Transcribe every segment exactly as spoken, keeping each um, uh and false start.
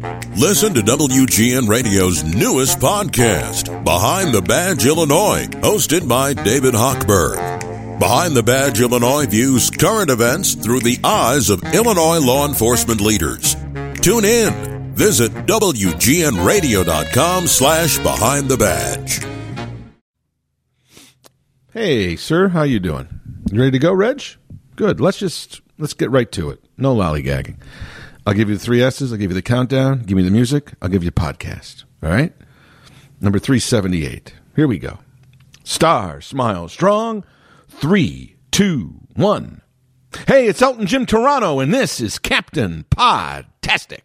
Listen to W G N Radio's newest podcast, Behind the Badge Illinois, hosted by David Hochberg. Behind the Badge Illinois views current events through the eyes of Illinois law enforcement leaders. Tune in. Visit W G N radio dot com slash behind the badge. Hey, sir, how you doing? You ready to go, Reg? Good. Let's just let's get right to it. No lollygagging. I'll give you the three S's. I'll give you the countdown. Give me the music. I'll give you a podcast. All right? Number three seventy-eight. Here we go. Star, smile, strong. Three, two, one. Hey, it's Elton Jim Toronto, and this is Captain Podtastic.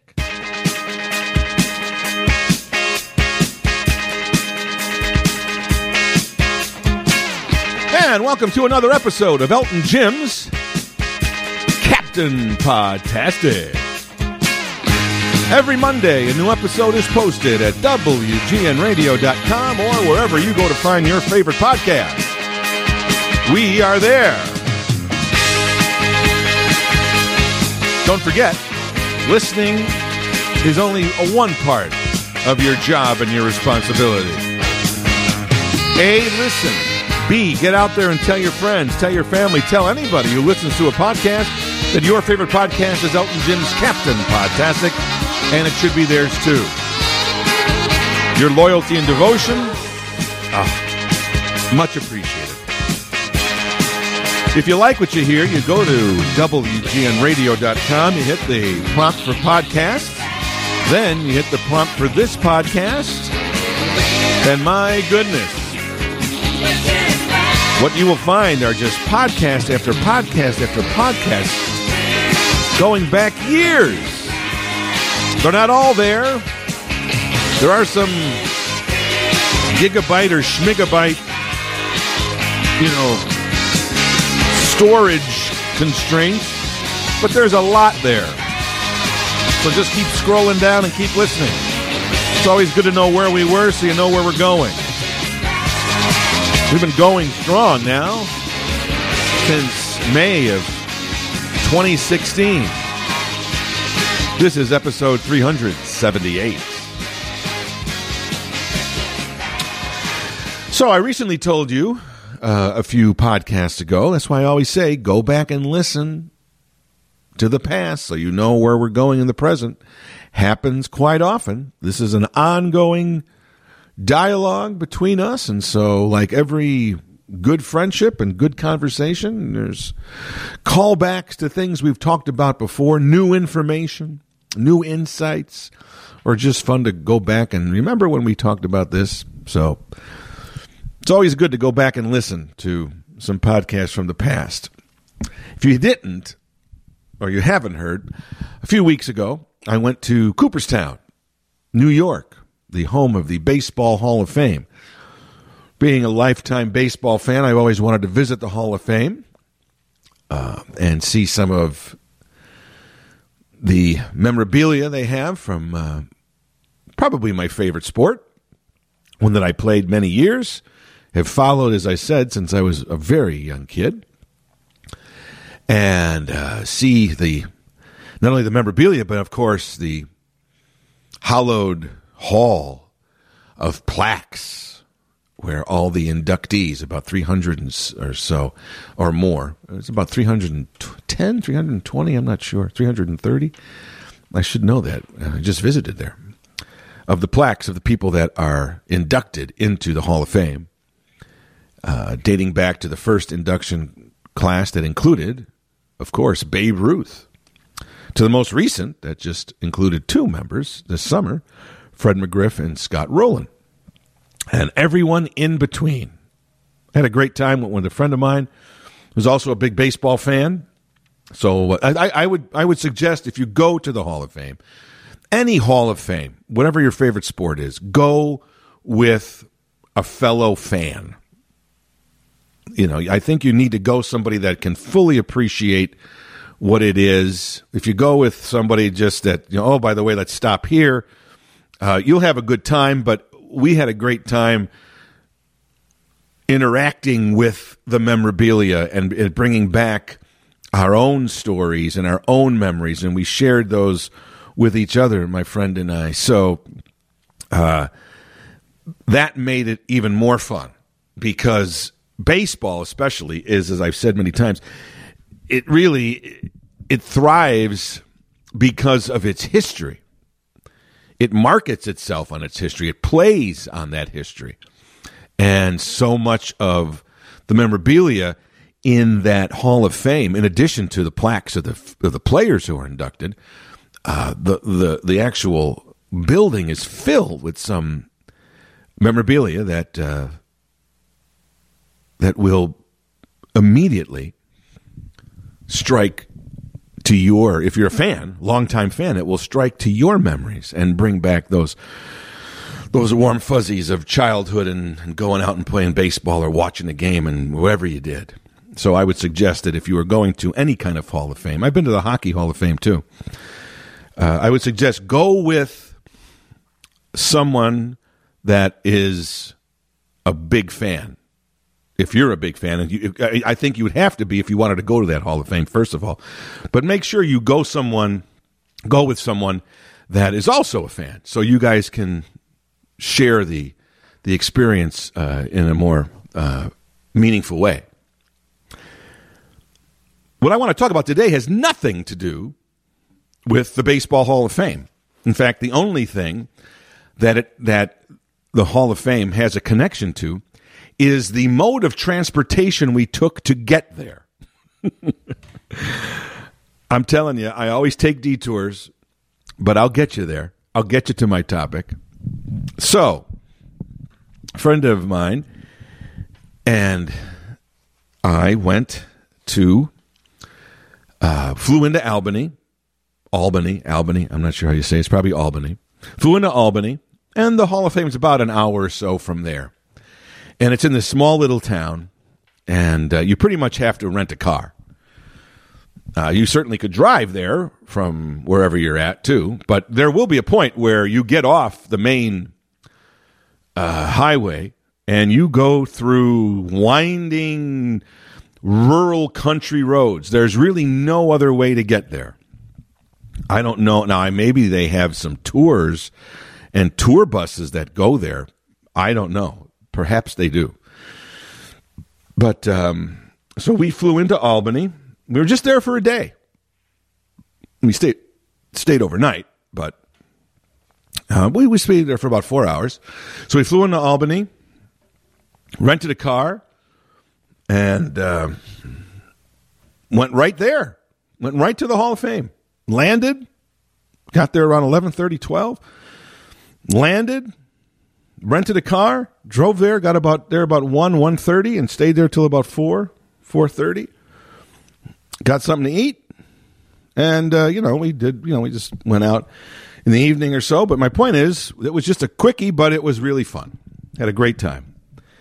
And welcome to another episode of Elton Jim's Captain Podtastic. Every Monday, a new episode is posted at W G N radio dot com or wherever you go to find your favorite podcast. We are there. Don't forget, listening is only a one part of your job and your responsibility. A, listen. B, get out there and tell your friends, tell your family, tell anybody who listens to a podcast that your favorite podcast is Elton Jim's Captain Podtastic, and it should be theirs too. Your loyalty and devotion, oh, much appreciated. If you like what you hear, you go to W G N radio dot com, you hit the prompt for podcast, then you hit the prompt for this podcast, and my goodness, what you will find are just podcast after podcast after podcast going back years. They're not all there. There are some gigabyte or schmigabyte, you know, storage constraints, but there's a lot there. So just keep scrolling down and keep listening. It's always good to know where we were so you know where we're going. We've been going strong now since May of twenty sixteen. This is episode three seventy-eight. So I recently told you uh, a few podcasts ago, that's why I always say go back and listen to the past so you know where we're going in the present. Happens quite often. This is an ongoing dialogue between us, and so like every good friendship and good conversation, there's callbacks to things we've talked about before, new information, new insights, or just fun to go back and remember when we talked about this. So it's always good to go back and listen to some podcasts from the past. If you didn't, or you haven't heard, a few weeks ago I went to Cooperstown, New York, the home of the Baseball Hall of Fame. Being a lifetime baseball fan, I've always wanted to visit the Hall of Fame uh, and see some of the memorabilia they have from uh, probably my favorite sport, one that I played many years, have followed, as I said, since I was a very young kid, and uh, see the not only the memorabilia, but of course the hallowed hall of plaques where all the inductees, about three hundred or so or more, it's about three hundred ten, three hundred twenty, I'm not sure, three hundred thirty. I should know that. I just visited there. Of the plaques of the people that are inducted into the Hall of Fame, uh, dating back to the first induction class that included, of course, Babe Ruth, to the most recent that just included two members this summer, Fred McGriff and Scott Rowland, and everyone in between. I had a great time with a friend of mine who's also a big baseball fan. So I, I would I would suggest if you go to the Hall of Fame, any Hall of Fame, whatever your favorite sport is, go with a fellow fan. You know, I think you need to go somebody that can fully appreciate what it is. If you go with somebody just that, you know, oh, by the way, let's stop here, uh, you'll have a good time, but we had a great time interacting with the memorabilia and, and bringing back our own stories and our own memories, and we shared those with each other, my friend and I. So uh, that made it even more fun because baseball especially is, as I've said many times, it really, it thrives because of its history. It markets itself on its history. It plays on that history. And so much of the memorabilia in that Hall of Fame, in addition to the plaques of the of the players who are inducted, uh, the, the, the actual building is filled with some memorabilia that uh, that will immediately strike to your, if you're a fan, longtime fan, it will strike to your memories and bring back those those warm fuzzies of childhood and, and going out and playing baseball or watching a game and whatever you did. So I would suggest that if you were going to any kind of Hall of Fame, I've been to the Hockey Hall of Fame too, uh, I would suggest go with someone that is a big fan. If you're a big fan, and you, I think you would have to be if you wanted to go to that Hall of Fame, first of all. But make sure you go someone, go with someone that is also a fan, so you guys can share the the experience uh, in a more uh, meaningful way. What I want to talk about today has nothing to do with the Baseball Hall of Fame. In fact, the only thing that it, that the Hall of Fame has a connection to is the mode of transportation we took to get there. I'm telling you, I always take detours, but I'll get you there. I'll get you to my topic. So, a friend of mine and I went to, uh, flew into Albany, Albany, Albany, I'm not sure how you say it. It's probably Albany. Flew into Albany, and the Hall of Fame is about an hour or so from there. And it's in this small little town, and uh, you pretty much have to rent a car. Uh, you certainly could drive there from wherever you're at, too, but there will be a point where you get off the main uh, highway and you go through winding rural country roads. There's really no other way to get there. I don't know. Now, maybe they have some tours and tour buses that go there. I don't know. Perhaps they do. But um, so we flew into Albany. We were just there for a day. We stayed stayed overnight, but uh, we, we stayed there for about four hours. So we flew into Albany, rented a car, and uh, went right there. Went right to the Hall of Fame. Landed, got there around eleven thirty, twelve. Landed, rented a car, drove there, got about there about one, one thirty, and stayed there till about four, four thirty. Got something to eat, and, uh, you know, we did, you know, we just went out in the evening or so. But my point is, it was just a quickie, but it was really fun. Had a great time.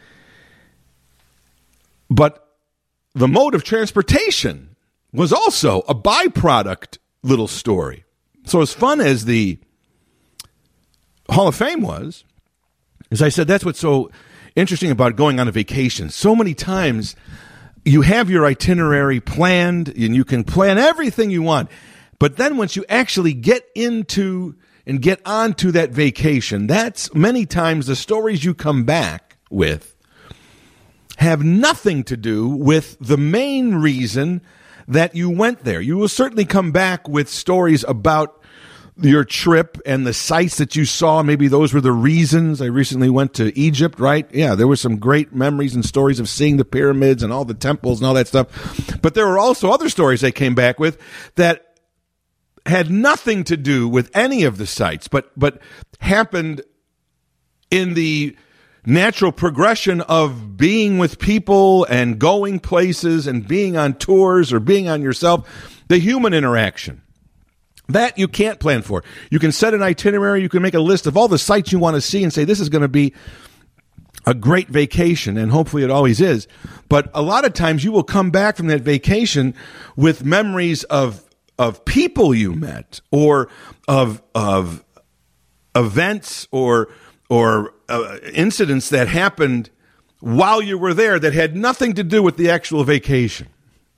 But the mode of transportation was also a byproduct little story. So as fun as the Hall of Fame was, as I said, that's what's so interesting about going on a vacation. So many times you have your itinerary planned and you can plan everything you want. But then once you actually get into and get onto that vacation, that's many times the stories you come back with have nothing to do with the main reason that you went there. You will certainly come back with stories about your trip and the sights that you saw. Maybe those were the reasons. I recently went to Egypt, right? Yeah, there were some great memories and stories of seeing the pyramids and all the temples and all that stuff. But there were also other stories they came back with that had nothing to do with any of the sites, but but happened in the natural progression of being with people and going places and being on tours or being on yourself, the human interaction. That you can't plan for. You can set an itinerary, you can make a list of all the sites you want to see and say, this is going to be a great vacation, and hopefully it always is. But a lot of times you will come back from that vacation with memories of of people you met, or of of events or or uh, incidents that happened while you were there that had nothing to do with the actual vacation.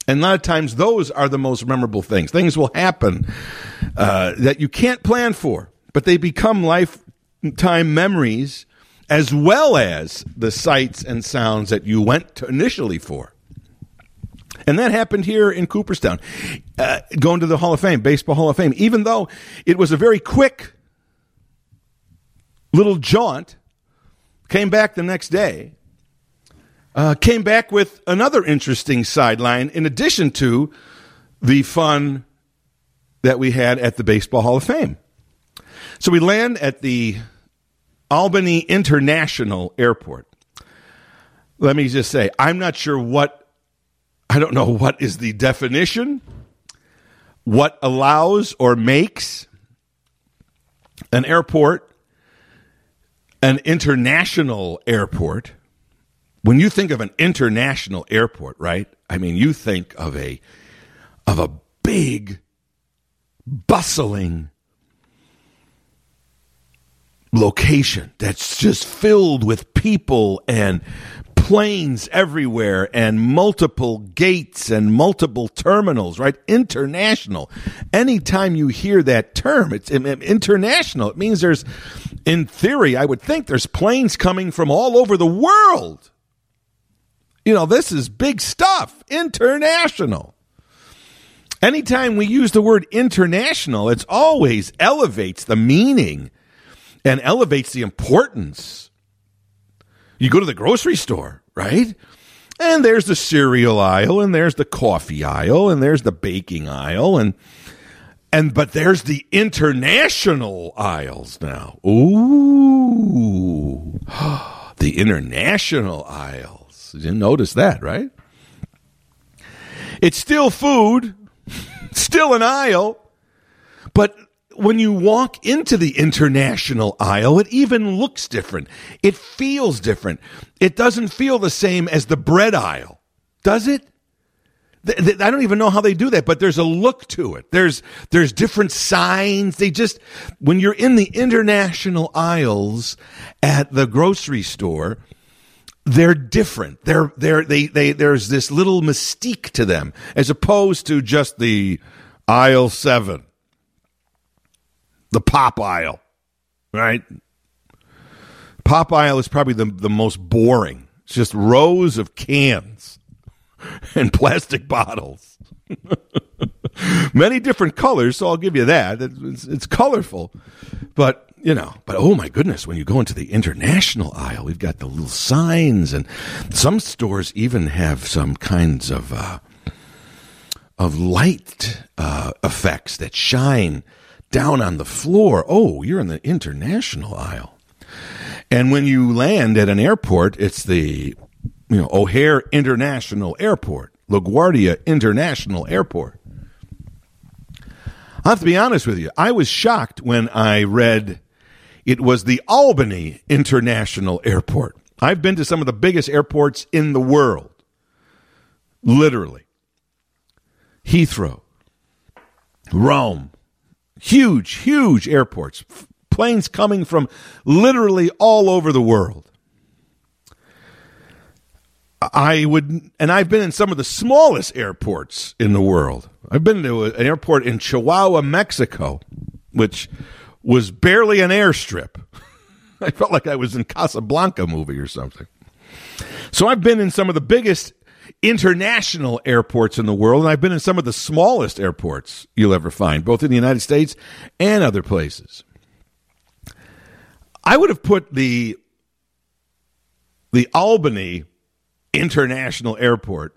And a lot of times those are the most memorable things. Things will happen uh, that you can't plan for, but they become lifetime memories as well as the sights and sounds that you went to initially for. And that happened here in Cooperstown, uh, going to the Hall of Fame, Baseball Hall of Fame. Even though it was a very quick little jaunt, came back the next day, uh, came back with another interesting sideline in addition to the fun that we had at the Baseball Hall of Fame. So we land at the Albany International Airport. Let me just say, I'm not sure what, I don't know what is the definition, what allows or makes an airport an international airport. When you think of an international airport, right? I mean, you think of a of a big, bustling location that's just filled with people and planes everywhere and multiple gates and multiple terminals, right? International. Anytime you hear that term, it's international. It means there's, in theory, I would think there's planes coming from all over the world. You know, this is big stuff. International. Anytime we use the word international, it always elevates the meaning and elevates the importance. You go to the grocery store, right? And there's the cereal aisle, and there's the coffee aisle, and there's the baking aisle, and and but there's the international aisles now. Ooh, the international aisles. You didn't notice that, right? It's still food, still an aisle, but when you walk into the international aisle, it even looks different. It feels different. It doesn't feel the same as the bread aisle, does it? Th- th- I don't even know how they do that, but there's a look to it. There's there's different signs. They just, when you're in the international aisles at the grocery store, they're different. They're they're they they there's this little mystique to them as opposed to just the aisle seven. The pop aisle, right? Pop aisle is probably the, the most boring. It's just rows of cans and plastic bottles. Many different colors, so I'll give you that. It's, it's colorful. But, you know, but oh my goodness, when you go into the international aisle, we've got the little signs, and some stores even have some kinds of, uh, of light uh, effects that shine down on the floor. Oh, you're in the international aisle. And when you land at an airport, it's the, you know, O'Hare International Airport, LaGuardia International Airport. I have to be honest with you. I was shocked when I read it was the Albany International Airport. I've been to some of the biggest airports in the world. Literally. Heathrow, Rome, huge, huge airports, F- planes coming from literally all over the world. I would, and I've been in some of the smallest airports in the world. I've been to a, an airport in Chihuahua, Mexico, which was barely an airstrip. I felt like I was in Casablanca movie or something. So I've been in some of the biggest international airports in the world, and I've been in some of the smallest airports you'll ever find, both in the United States and other places. I would have put the the Albany International Airport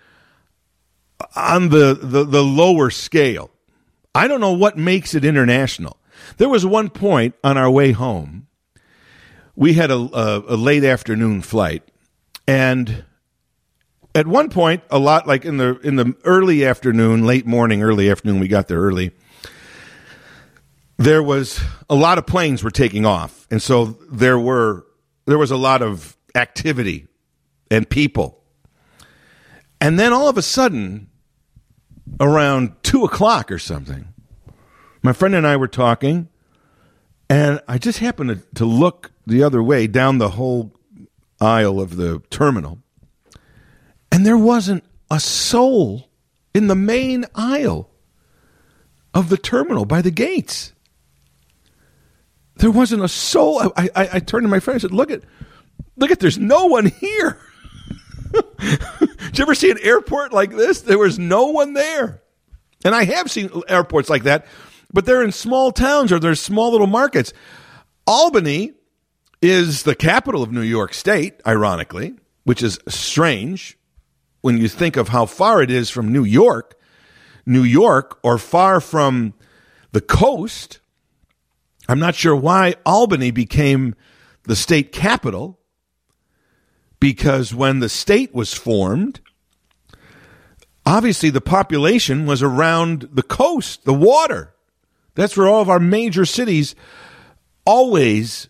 on the, the, the lower scale. I don't know what makes it international. There was one point on our way home, we had a, a, a late afternoon flight, and at one point, a lot like in the in the early afternoon, late morning, early afternoon, we got there early, there was a lot of planes were taking off. And so there were there was a lot of activity and people. And then all of a sudden, around two o'clock or something, my friend and I were talking, and I just happened to, to look the other way down the whole aisle of the terminal. And there wasn't a soul in the main aisle of the terminal by the gates. There wasn't a soul. I, I, I turned to my friend and said, look at, look at, there's no one here. Did you ever see an airport like this? There was no one there. And I have seen airports like that, but they're in small towns or they're small little markets. Albany is the capital of New York State, ironically, which is strange when you think of how far it is from New York. New York, or far from the coast. I'm not sure why Albany became the state capital, because when the state was formed, obviously the population was around the coast, the water. That's where all of our major cities always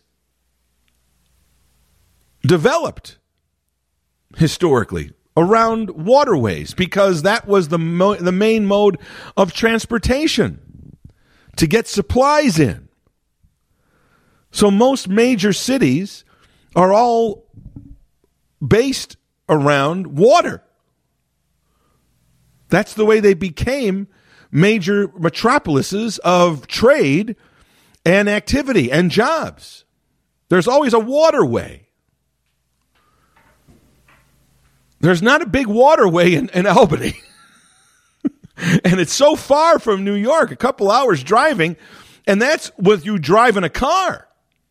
developed historically, around waterways, because that was the mo- the main mode of transportation to get supplies in. So most major cities are all based around water. That's the way they became major metropolises of trade and activity and jobs. There's always a waterway. There's not a big waterway in, in Albany. And it's so far from New York, a couple hours driving, and that's with you driving a car.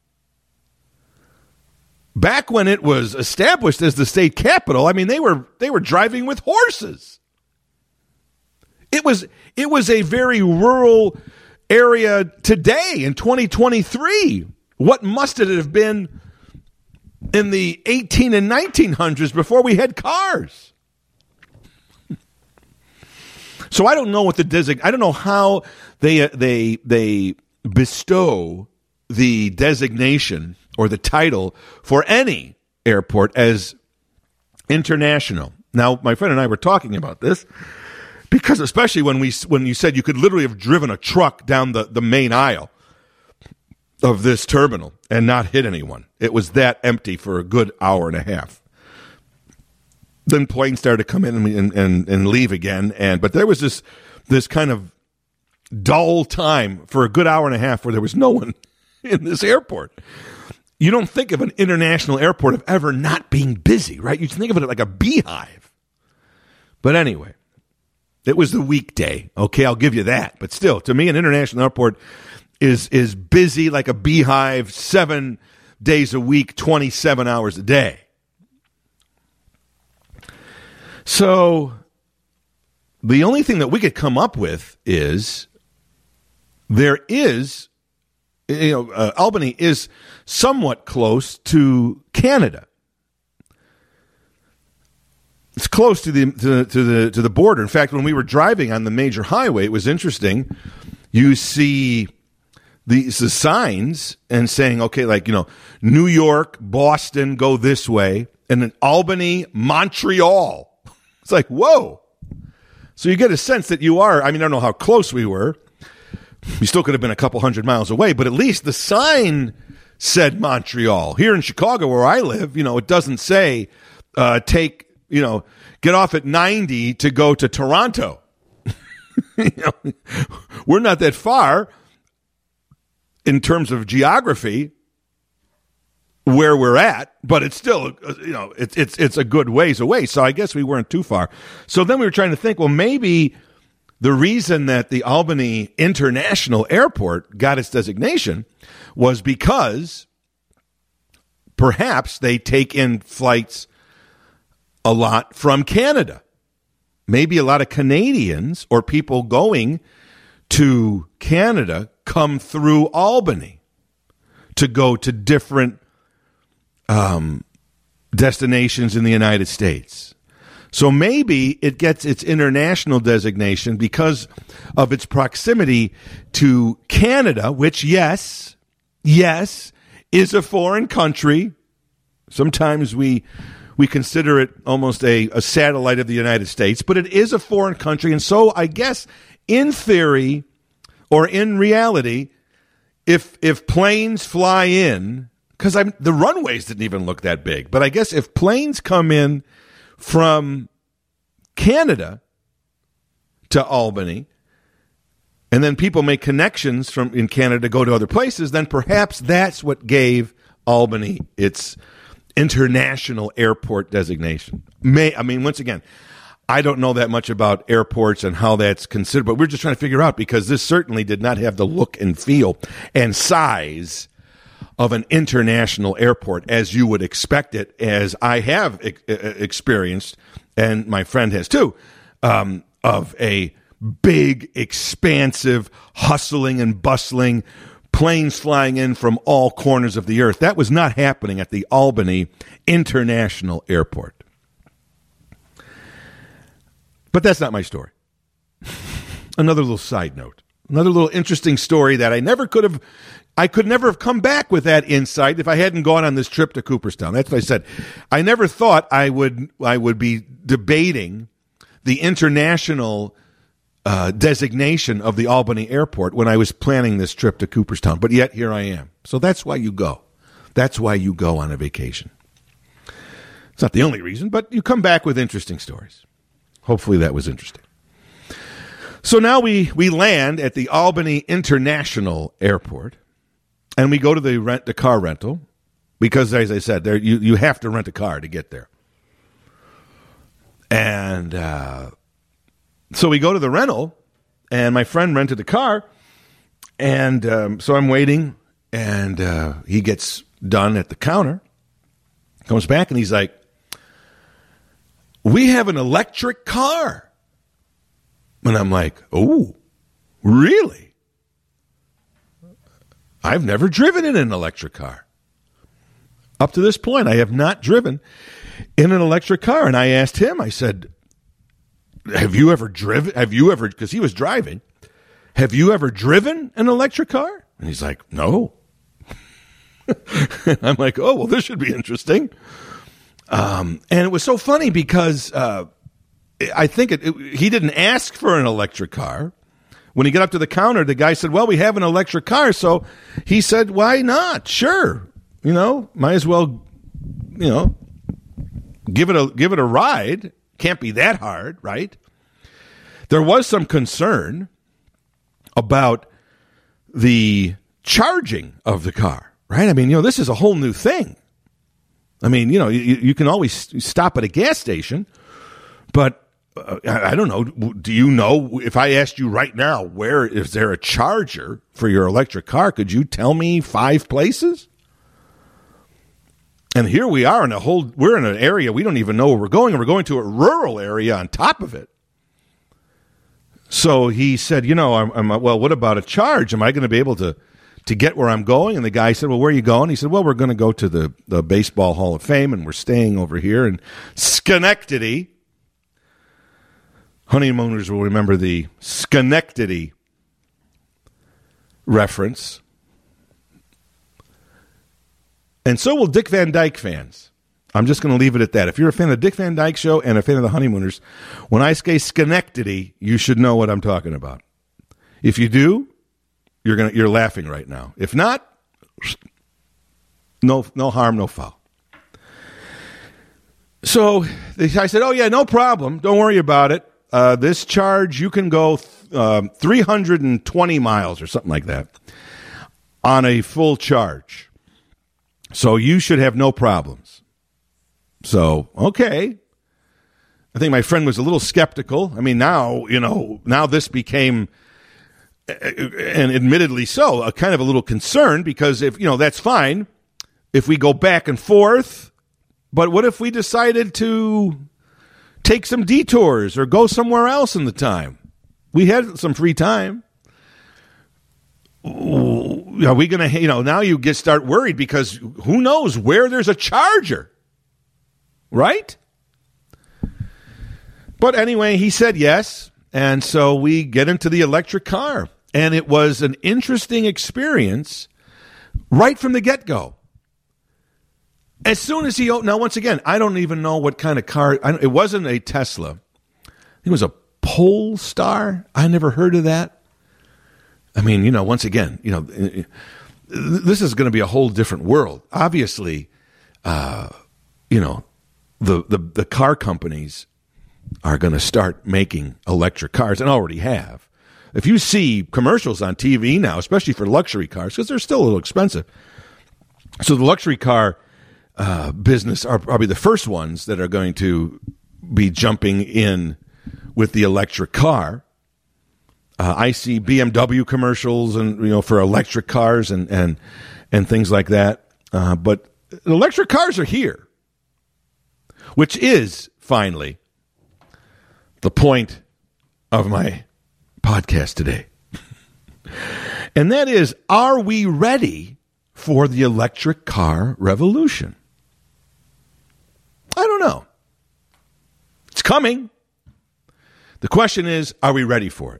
Back when it was established as the state capital, I mean, they were they were driving with horses. It was it was a very rural area today in twenty twenty-three. What must it have been in the eighteen and nineteen hundreds before we had cars? So I don't know what the design. I don't know how they they they bestow the designation or the title for any airport as international. Now, my friend and I were talking about this because, especially when we when you said you could literally have driven a truck down the, the main aisle of this terminal and not hit anyone. It was that empty for a good hour and a half. Then planes started to come in and, and, and leave again. And but there was this this kind of dull time for a good hour and a half where there was no one in this airport. You don't think of an international airport of ever not being busy, right? You think of it like a beehive. But anyway, it was the weekday. Okay, I'll give you that. But still, to me, an international airport is is busy like a beehive, seven days a week, twenty-seven hours a day. So the only thing that we could come up with is there is, you know, uh, Albany is somewhat close to Canada. It's close to the to, to the to the border. In fact, when we were driving on the major highway, it was interesting. You see these the signs and saying, okay, like, you know, New York, Boston, go this way, and then Albany, Montreal. It's like, whoa. So you get a sense that you are, I mean, I don't know how close we were. We still could have been a couple hundred miles away, but at least the sign said Montreal. Here in Chicago, where I live, you know, it doesn't say uh, take, you know, get off at ninety to go to Toronto. You know, we're not that far in terms of geography where we're at, but it's still, you know, it's it's it's a good ways away. So I guess we weren't too far. So then we were trying to think, well, maybe the reason that the Albany International Airport got its designation was because perhaps they take in flights a lot from Canada. Maybe a lot of Canadians or people going to Canada come through Albany to go to different um, destinations in the United States. So maybe it gets its international designation because of its proximity to Canada, which, yes, yes, is a foreign country. Sometimes we we consider it almost a, a satellite of the United States, but it is a foreign country. And so I guess in theory or in reality, if if planes fly in, because the runways didn't even look that big, but I guess if planes come in from Canada, to Albany, and then people make connections from in Canada to go to other places, then perhaps that's what gave Albany its international airport designation. May I mean, once again, I don't know that much about airports and how that's considered, but we're just trying to figure out, because this certainly did not have the look and feel and size of an international airport as you would expect it, as I have e- experienced, and my friend has too, um, of a big, expansive, hustling and bustling, planes flying in from all corners of the earth. That was not happening at the Albany International Airport. But that's not my story. Another little side note. Another little interesting story that I never could have, I could never have come back with that insight if I hadn't gone on this trip to Cooperstown. That's what I said. I never thought I would, I would be debating the international uh, designation of the Albany Airport when I was planning this trip to Cooperstown. But yet here I am. So that's why you go. That's why you go on a vacation. It's not the only reason, but you come back with interesting stories. Hopefully that was interesting. So now we, we land at the Albany International Airport, and we go to the rent the car rental, because, as I said, there you, you have to rent a car to get there. And uh, so we go to the rental, and my friend rented a car, and um, so I'm waiting, and uh, he gets done at the counter, comes back, and he's like, "We have an electric car." And I'm like, "Oh, really? I've never driven in an electric car. Up to this point, I have not driven in an electric car." And I asked him, I said, have you ever driven, have you ever, because he was driving, have you ever driven an electric car? And he's like, "No." And I'm like, "Oh, well, this should be interesting." Um, and it was so funny because uh, I think it, it, he didn't ask for an electric car. When he got up to the counter, the guy said, "Well, we have an electric car." So he said, "Why not? Sure. You know, might as well, you know, give it a give it a ride. Can't be that hard, right?" There was some concern about the charging of the car, right? I mean, you know, this is a whole new thing. I mean, you know, you, you can always stop at a gas station, but uh, I, I don't know. Do you know, if I asked you right now, where is there a charger for your electric car? Could you tell me five places? And here we are in a whole, we're in an area we don't even know where we're going, and we're going to a rural area on top of it. So he said, you know, I'm, I'm, well, what about a charge? Am I going to be able to, to get where I'm going? And the guy said, "Well, where are you going?" He said, "Well, we're going to go to the, the Baseball Hall of Fame, and we're staying over here in Schenectady." Honeymooners will remember the Schenectady reference. And so will Dick Van Dyke fans. I'm just going to leave it at that. If you're a fan of the Dick Van Dyke Show and a fan of the Honeymooners, when I say Schenectady, you should know what I'm talking about. If you do, you're gonna you're laughing right now. If not, no no harm, no foul. So I said, "Oh yeah, no problem. Don't worry about it. Uh, this charge, you can go um, three hundred twenty miles or something like that on a full charge. So you should have no problems." So, okay. I think my friend was a little skeptical. I mean, now, you know, now this became, and admittedly so, a kind of a little concern, because if, you know, that's fine if we go back and forth, but what if we decided to take some detours or go somewhere else in the time? We had some free time. Are we going to, you know, now you get start worried, because who knows where there's a charger, right? But anyway, he said yes, and so we get into the electric car, and it was an interesting experience right from the get-go. As soon as he, now once again, I don't even know what kind of car, I, it wasn't a Tesla. It was a Polestar. I never heard of that. I mean, you know, once again, you know, this is going to be a whole different world. Obviously, uh, you know, the, the, the car companies are going to start making electric cars and already have. If you see commercials on T V now, especially for luxury cars, because they're still a little expensive. So the luxury car uh, business are probably the first ones that are going to be jumping in with the electric car. Uh, I see B M W commercials and you know for electric cars and and and things like that. Uh, but electric cars are here, which is finally the point of my podcast today. And that is, are we ready for the electric car revolution? I don't know. It's coming. The question is, are we ready for it?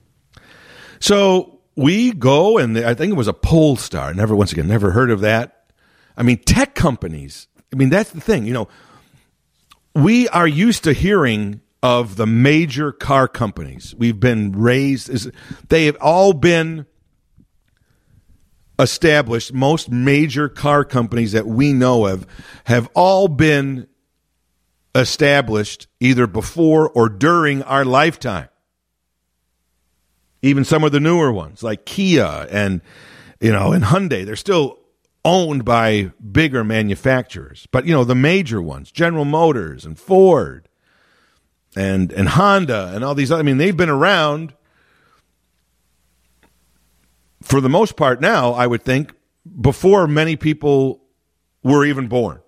So we go, and I think it was a Polestar. Never, once again, never heard of that. I mean, tech companies. I mean, that's the thing. You know, we are used to hearing of the major car companies. We've been raised, they have all been established. Most major car companies that we know of have all been established either before or during our lifetime. Even some of the newer ones like Kia and, you know, and Hyundai, they're still owned by bigger manufacturers. But, you know, the major ones, General Motors and Ford, And and Honda and all these other, I mean, they've been around for the most part now, I would think, before many people were even born.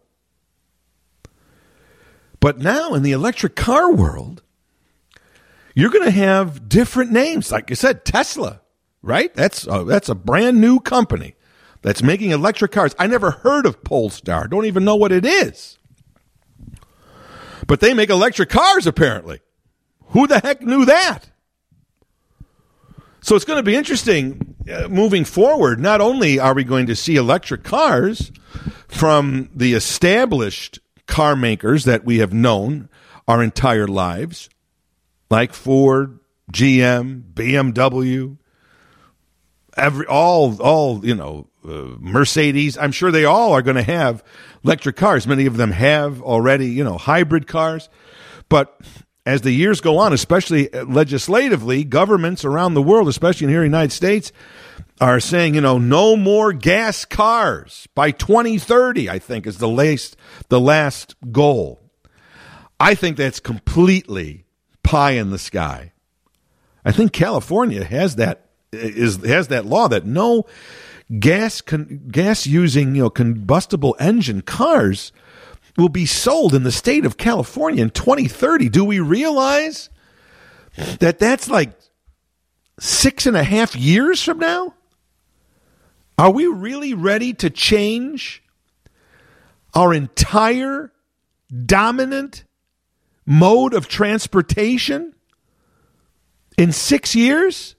But now in the electric car world, you're going to have different names. Like I said, Tesla, right? That's a, that's a brand new company that's making electric cars. I never heard of Polestar. Don't even know what it is. But they make electric cars, apparently. Who the heck knew that? So it's going to be interesting uh, moving forward. Not only are we going to see electric cars from the established car makers that we have known our entire lives, like Ford, G M, B M W, every all all you know, uh, Mercedes. I'm sure they all are going to have electric cars. Many of them have already, you know, hybrid cars. But as the years go on, especially legislatively, governments around the world, especially in here in the United States, are saying, you know, no more gas cars by twenty thirty, I think, is the last, the last goal. I think that's completely pie in the sky. I think California has that is has that law that no gas con, gas using you know combustible engine cars will be sold in the state of California in twenty thirty. Do we realize that that's like six and a half years from now? Are we really ready to change our entire dominant mode of transportation in six years?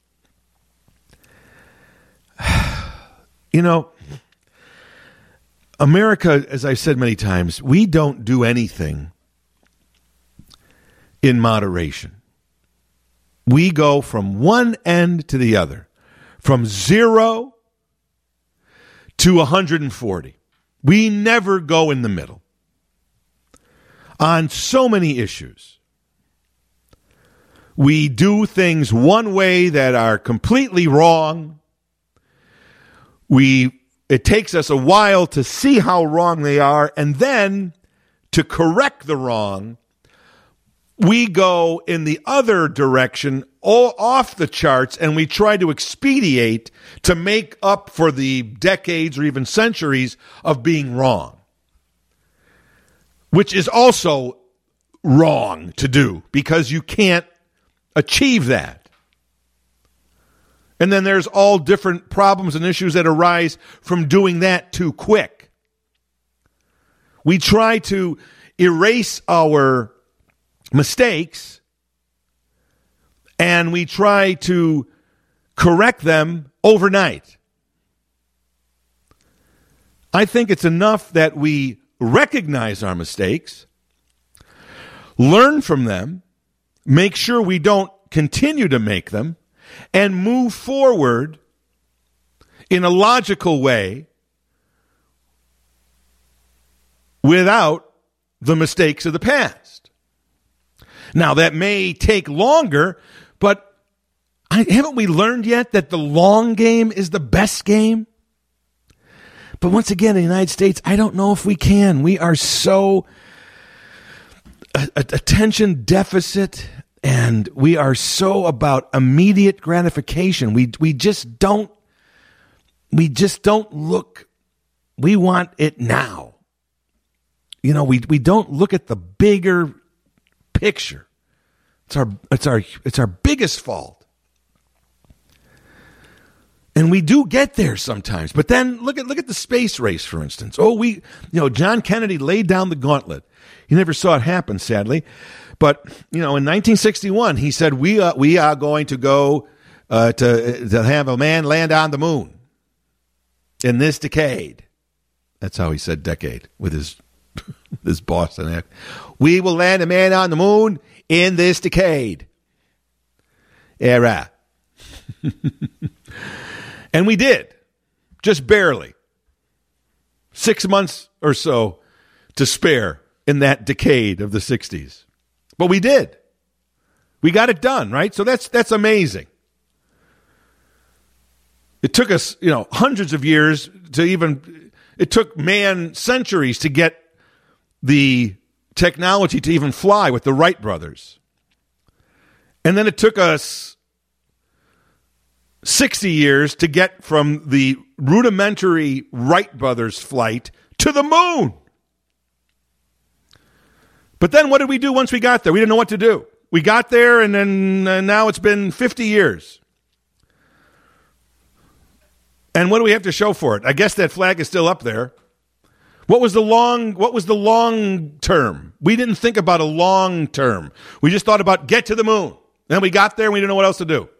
You know, America, as I've said many times, we don't do anything in moderation. We go from one end to the other, from zero to one hundred forty. We never go in the middle on so many issues. We do things one way that are completely wrong. We it takes us a while to see how wrong they are, and then to correct the wrong, we go in the other direction, all off the charts, and we try to expedite to make up for the decades or even centuries of being wrong, which is also wrong to do because you can't achieve that. And then there's all different problems and issues that arise from doing that too quick. We try to erase our mistakes and we try to correct them overnight. I think it's enough that we recognize our mistakes, learn from them, make sure we don't continue to make them, and move forward in a logical way without the mistakes of the past. Now, that may take longer, but I, haven't we learned yet that the long game is the best game? But once again, in the United States, I don't know if we can. We are so a, a, attention deficit, and we are so about immediate gratification. We we just don't we just don't look. We want it now. You know, we we don't look at the bigger picture. It's our it's our it's our biggest fault. And we do get there sometimes. But then look at look at the space race, for instance. Oh, we, you know, John Kennedy laid down the gauntlet. He never saw it happen, sadly. But, you know, in nineteen sixty-one, he said, we are, we are going to go uh, to, to have a man land on the moon in this decade. That's how he said decade with his, his Boston act. We will land a man on the moon in this decade. Era. And we did, just barely. Six months or so to spare in that decade of the sixties. But we did. We got it done, right? So that's that's amazing. It took us, you know, hundreds of years to even, it took man centuries to get the technology to even fly with the Wright brothers. And then it took us sixty years to get from the rudimentary Wright brothers flight to the moon. But then what did we do once we got there? We didn't know what to do. We got there, and then uh, now it's been fifty years. And what do we have to show for it? I guess that flag is still up there. What was the long, what was the long term? We didn't think about a long term. We just thought about get to the moon. Then we got there and we didn't know what else to do.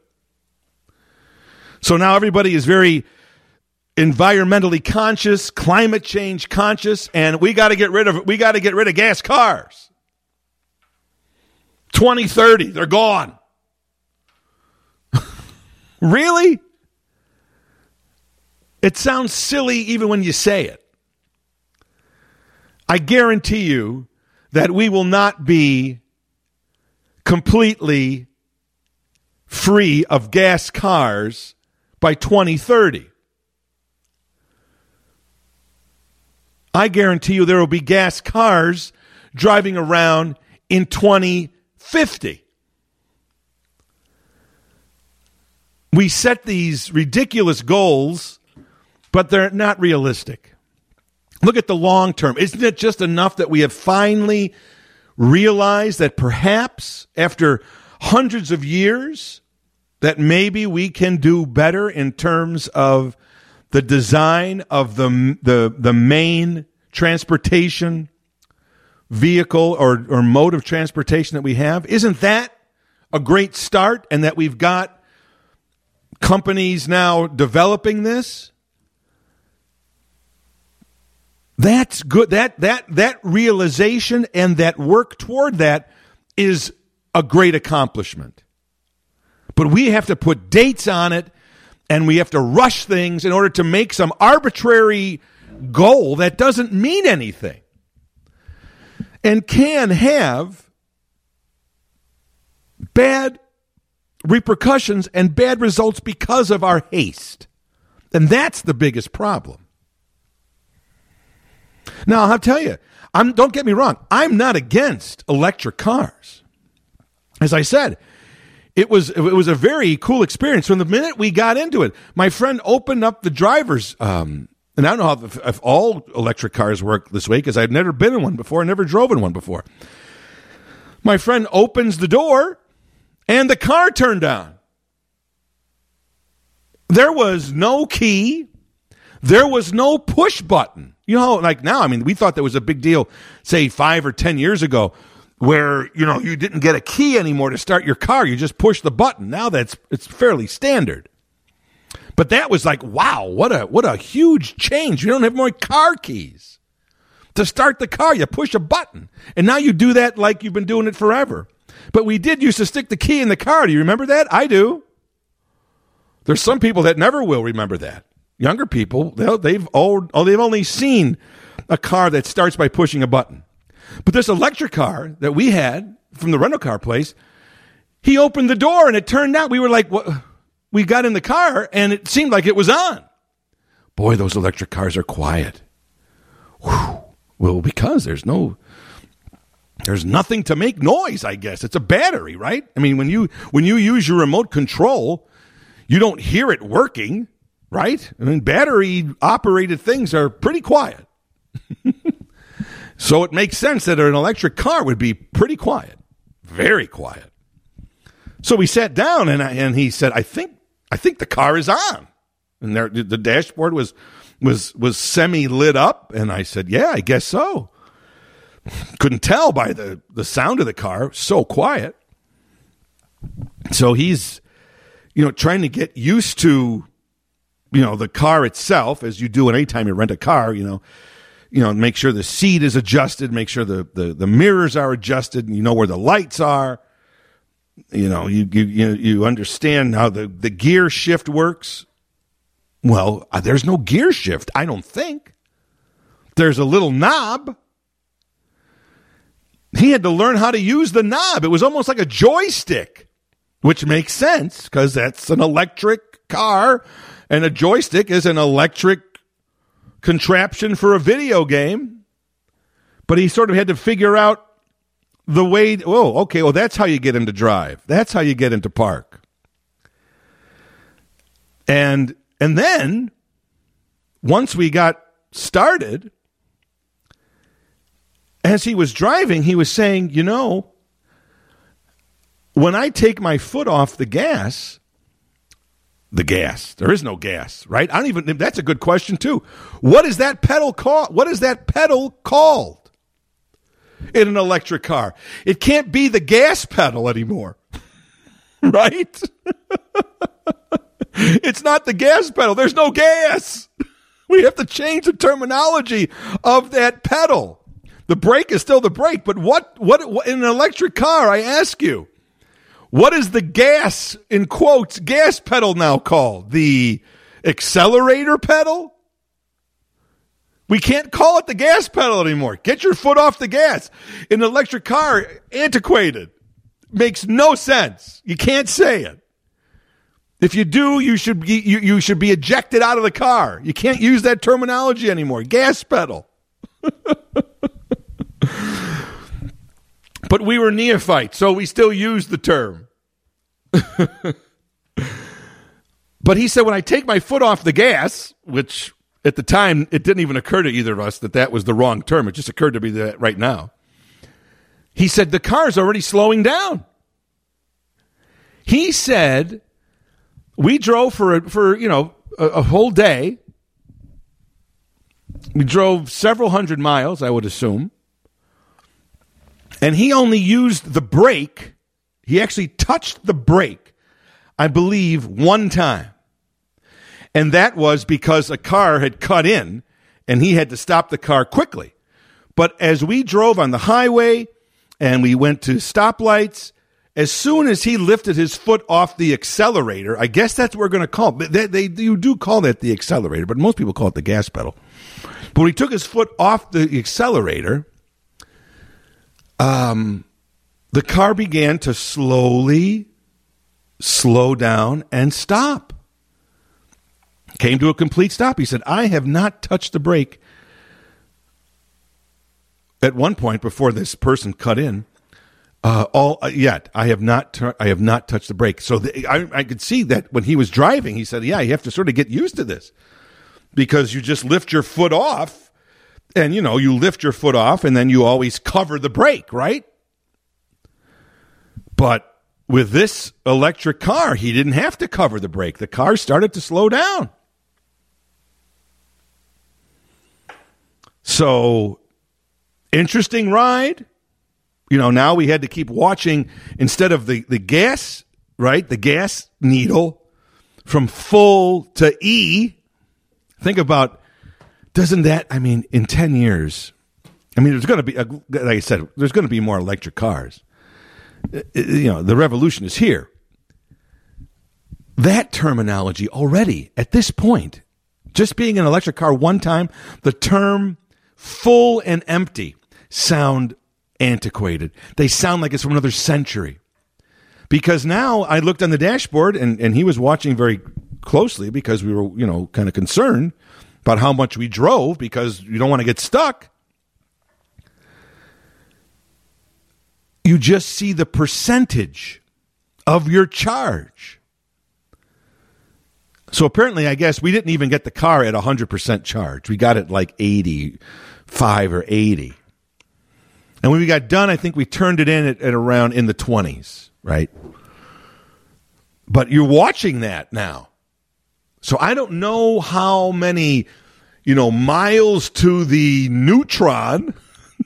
So now everybody is very environmentally conscious, climate change conscious, and we got to get rid of we got to get rid of gas cars. twenty thirty, they're gone. Really? It sounds silly even when you say it. I guarantee you that we will not be completely free of gas cars by twenty thirty. I guarantee you there will be gas cars driving around in twenty fifty. We set these ridiculous goals, but they're not realistic. Look at the long term. Isn't it just enough that we have finally realized that perhaps after hundreds of years that maybe we can do better in terms of the design of the the, the main transportation vehicle or, or mode of transportation that we have? Isn't that a great start, and that we've got companies now developing this? That's good. That that that realization and that work toward that is a great accomplishment. But we have to put dates on it, and we have to rush things in order to make some arbitrary goal that doesn't mean anything and can have bad repercussions and bad results because of our haste. And that's the biggest problem. Now, I'll tell you, I'm, don't get me wrong, I'm not against electric cars. As I said, It was it was a very cool experience from the minute we got into it. My friend opened up the driver's, um, and I don't know how the, if all electric cars work this way because I've never been in one before, I never drove in one before. My friend opens the door, and the car turned on. There was no key. There was no push button. You know, like now, I mean, we thought that was a big deal, say, five or ten years ago, where, you know, you didn't get a key anymore to start your car. You just push the button. Now that's it's fairly standard. But that was like, wow, what a what a huge change. You don't have more car keys. To start the car, you push a button. And now you do that like you've been doing it forever. But we did used to stick the key in the car. Do you remember that? I do. There's some people that never will remember that. Younger people, they've old, oh, they've only seen a car that starts by pushing a button. But this electric car that we had from the rental car place. He opened the door, and it turned out we were like, what? We got in the car, and it seemed like it was on. Boy, those electric cars are quiet. Whew. Well, because there's no, there's nothing to make noise, I guess. It's a battery, right? I mean, when you when you use your remote control, you don't hear it working, right? I mean, battery-operated things are pretty quiet. So it makes sense that an electric car would be pretty quiet, very quiet. So we sat down, and I, and he said, "I think I think the car is on." And there, the dashboard was was was semi lit up, and I said, "Yeah, I guess so." Couldn't tell by the, the sound of the car, so quiet. So he's, you know, trying to get used to, you know, the car itself, as you do anytime you rent a car. You know, you know, make sure the seat is adjusted, make sure the the, the mirrors are adjusted, and you know where the lights are. You know, you you you understand how the, the gear shift works. Well, uh, there's no gear shift, I don't think. There's a little knob. He had to learn how to use the knob. It was almost like a joystick, which makes sense because that's an electric car, and a joystick is an electric contraption for a video game. But he sort of had to figure out the way, oh, okay, well, that's how you get him to drive. That's how you get him to park. And and then, once we got started, as he was driving, he was saying, you know, when I take my foot off the gas, the gas, there is no gas, right? I don't even, that's a good question too. What is that pedal called? What is that pedal called in an electric car? It can't be the gas pedal anymore, right? It's not the gas pedal. There's no gas. We have to change the terminology of that pedal. The brake is still the brake, but what, what, what in an electric car, I ask you, what is the gas, in quotes, gas pedal now called? The accelerator pedal? We can't call it the gas pedal anymore. Get your foot off the gas. In an electric car, antiquated. Makes no sense. You can't say it. If you do, you should be, you, you should be ejected out of the car. You can't use that terminology anymore. Gas pedal. But we were neophytes, so we still use the term. But he said, when I take my foot off the gas, which at the time, it didn't even occur to either of us that that was the wrong term. It just occurred to me that right now. He said, the car's already slowing down. He said, we drove for, for you know, a, a whole day. We drove several hundred miles, I would assume. And he only used the brake. He actually touched the brake, I believe, one time. And that was because a car had cut in, and he had to stop the car quickly. But as we drove on the highway, and we went to stoplights, as soon as he lifted his foot off the accelerator, I guess that's what we're going to call it. They, they, you do call that the accelerator, but most people call it the gas pedal. But when he took his foot off the accelerator, um, the car began to slowly slow down and stop. Came to a complete stop. He said, I have not touched the brake at one point before this person cut in. Uh, all uh, yet, I have not. Tur- I have not touched the brake. So the, I, I could see that when he was driving, he said, "Yeah, you have to sort of get used to this because you just lift your foot off, and you know you lift your foot off, and then you always cover the brake, right?" But with this electric car, he didn't have to cover the brake. The car started to slow down. So, interesting ride. You know, now we had to keep watching instead of the, the gas, right? The gas needle from full to E. Think about, doesn't that, I mean, in ten years, I mean, there's going to be, like I said, there's going to be more electric cars. You know, the revolution is here. That terminology already, at this point, just being an electric car one time, the term full and empty sound antiquated. They sound like it's from another century. Because now I looked on the dashboard, and, and he was watching very closely because we were, you know, kind of concerned about how much we drove because you don't want to get stuck. You just see the percentage of your charge. So apparently, I guess we didn't even get the car at one hundred percent charge. We got it like eighty-five or eighty. And when we got done, I think we turned it in at, at around in the twenties, right? But you're watching that now. So I don't know how many, you know, miles to the neutron,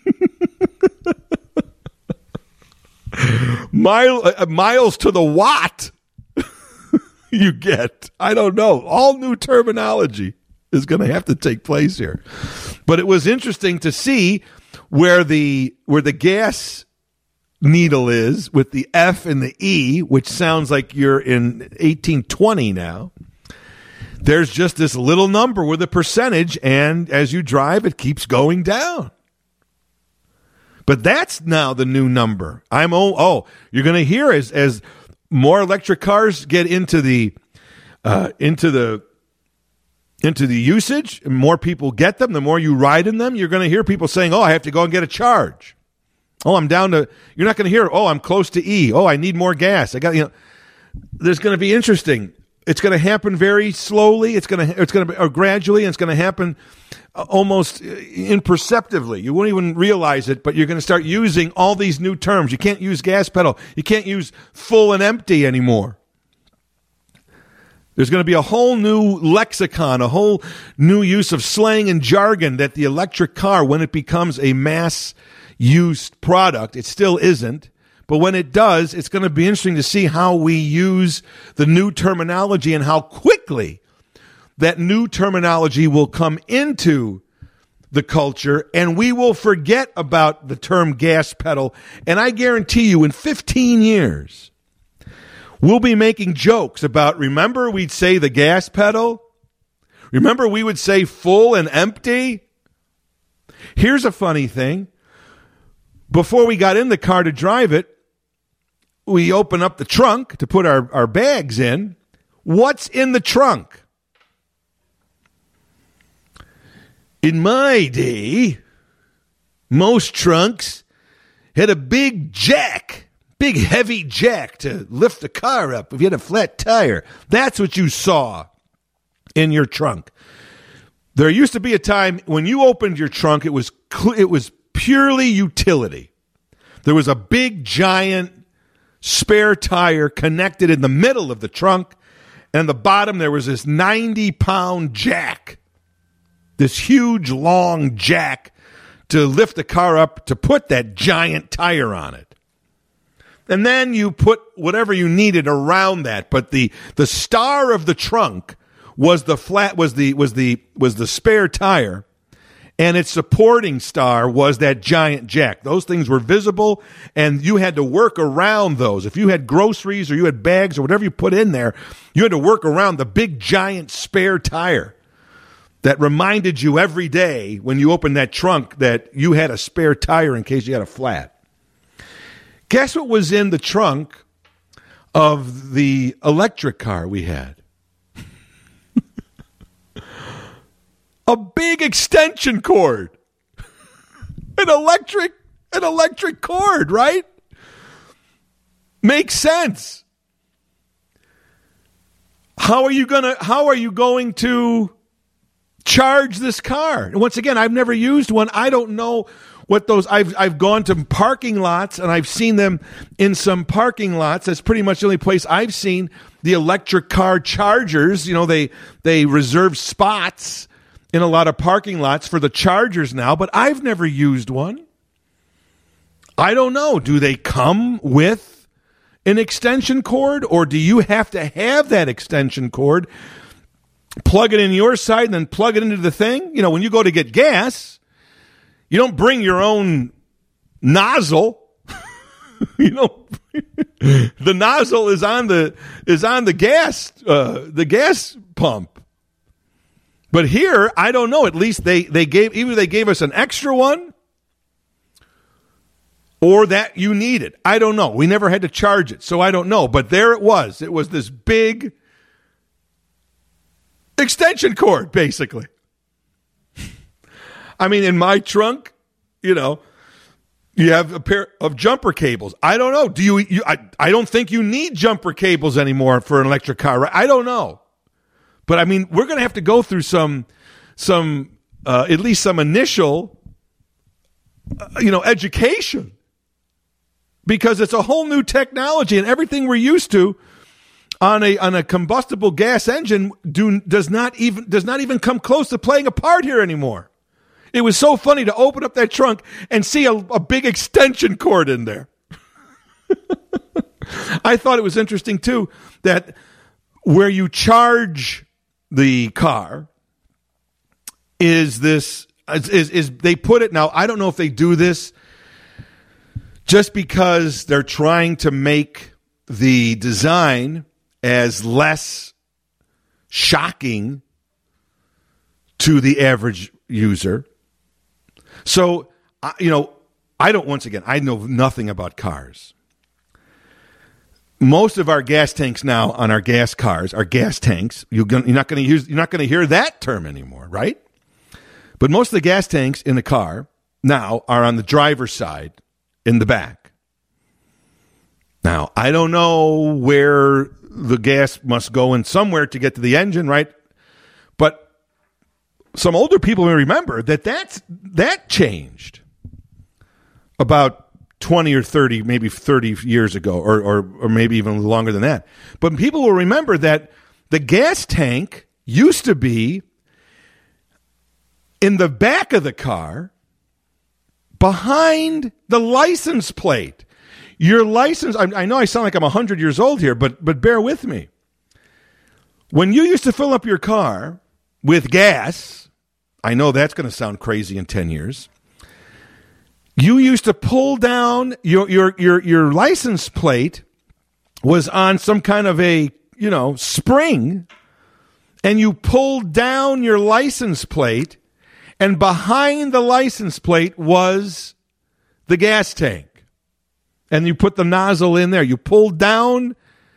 mile, uh, miles to the watt you get. I don't know. All new terminology is going to have to take place here. But it was interesting to see where the where the gas needle is with the F and the E, which sounds like you're in eighteen twenty now. There's just this little number with a percentage, and as you drive, it keeps going down. But that's now the new number. I'm oh, oh you're going to hear as as more electric cars get into the uh, into the into the usage, and more people get them, the more you ride in them, you're going to hear people saying, "Oh, I have to go and get a charge." Oh, I'm down to. You're not going to hear, "Oh, I'm close to E." Oh, I need more gas. I got you know. There's going to be interesting. It's going to happen very slowly. It's going to it's going to be or gradually, and it's going to happen almost imperceptibly. You won't even realize it, but you're going to start using all these new terms. You can't use gas pedal. You can't use full and empty anymore. There's going to be a whole new lexicon, a whole new use of slang and jargon that the electric car, when it becomes a mass-used product, it still isn't. But when it does, it's going to be interesting to see how we use the new terminology and how quickly that new terminology will come into the culture, and we will forget about the term gas pedal. And I guarantee you, in fifteen years, we'll be making jokes about, remember we'd say the gas pedal? Remember we would say full and empty? Here's a funny thing. Before we got in the car to drive it, we open up the trunk to put our, our bags in. What's in the trunk? In my day, most trunks had a big jack, big heavy jack to lift the car up if you had a flat tire. That's what you saw in your trunk. There used to be a time when you opened your trunk, it was cl- it was purely utility. There was a big, giant spare tire connected in the middle of the trunk, and at the bottom there was this ninety-pound jack, this huge, long jack to lift the car up to put that giant tire on it. And then you put whatever you needed around that, but the the star of the trunk was the flat was the was the was the spare tire. And its supporting star was that giant jack. Those things were visible, and you had to work around those. If you had groceries or you had bags or whatever you put in there, you had to work around the big, giant spare tire that reminded you every day when you opened that trunk that you had a spare tire in case you had a flat. Guess what was in the trunk of the electric car we had? A big extension cord. An electric, an electric cord, right? Makes sense. How are you gonna how are you going to charge this car? And once again, I've never used one. I don't know what those I've I've gone to parking lots and I've seen them in some parking lots. That's pretty much the only place I've seen the electric car chargers. You know, they they reserve spots in a lot of parking lots for the chargers now, but I've never used one. I don't know. Do they come with an extension cord, or do you have to have that extension cord, plug it in your side, and then plug it into the thing? You know, when you go to get gas, you don't bring your own nozzle. You know, the nozzle is on the is on the gas uh, the gas pump. But here, I don't know. At least they, they gave, either they gave us an extra one, or that you need it. I don't know. We never had to charge it, so I don't know. But there it was. It was this big extension cord, basically. I mean, in my trunk, you know, you have a pair of jumper cables. I don't know. Do you? you I, I don't think you need jumper cables anymore for an electric car. Right? I don't know. But I mean, we're going to have to go through some, some, uh, at least some initial, uh, you know, education, because it's a whole new technology, and everything we're used to on a on a combustible gas engine do does not even does not even come close to playing a part here anymore. It was so funny to open up that trunk and see a, a big extension cord in there. I thought it was interesting too that where you charge the car is this is, is is they put it now. I don't know if they do this just because they're trying to make the design as less shocking to the average user. So, you know, I don't, once again, I know nothing about cars. Most of our gas tanks now on our gas cars are gas tanks. You're, gonna, you're not going to use. You're not going to hear that term anymore, right? But most of the gas tanks in the car now are on the driver's side in the back. Now, I don't know where the gas must go in somewhere to get to the engine, right? But some older people may remember that that's, that changed about twenty or thirty, maybe thirty years ago, or, or or maybe even longer than that. But people will remember that the gas tank used to be in the back of the car behind the license plate. Your license, I, I know I sound like I'm one hundred years old here, but but bear with me. When you used to fill up your car with gas, I know that's going to sound crazy in ten years. You used to pull down your, your your your license plate was on some kind of a, you know, spring, and you pulled down your license plate, and behind the license plate was the gas tank. And you put the nozzle in there. You pulled down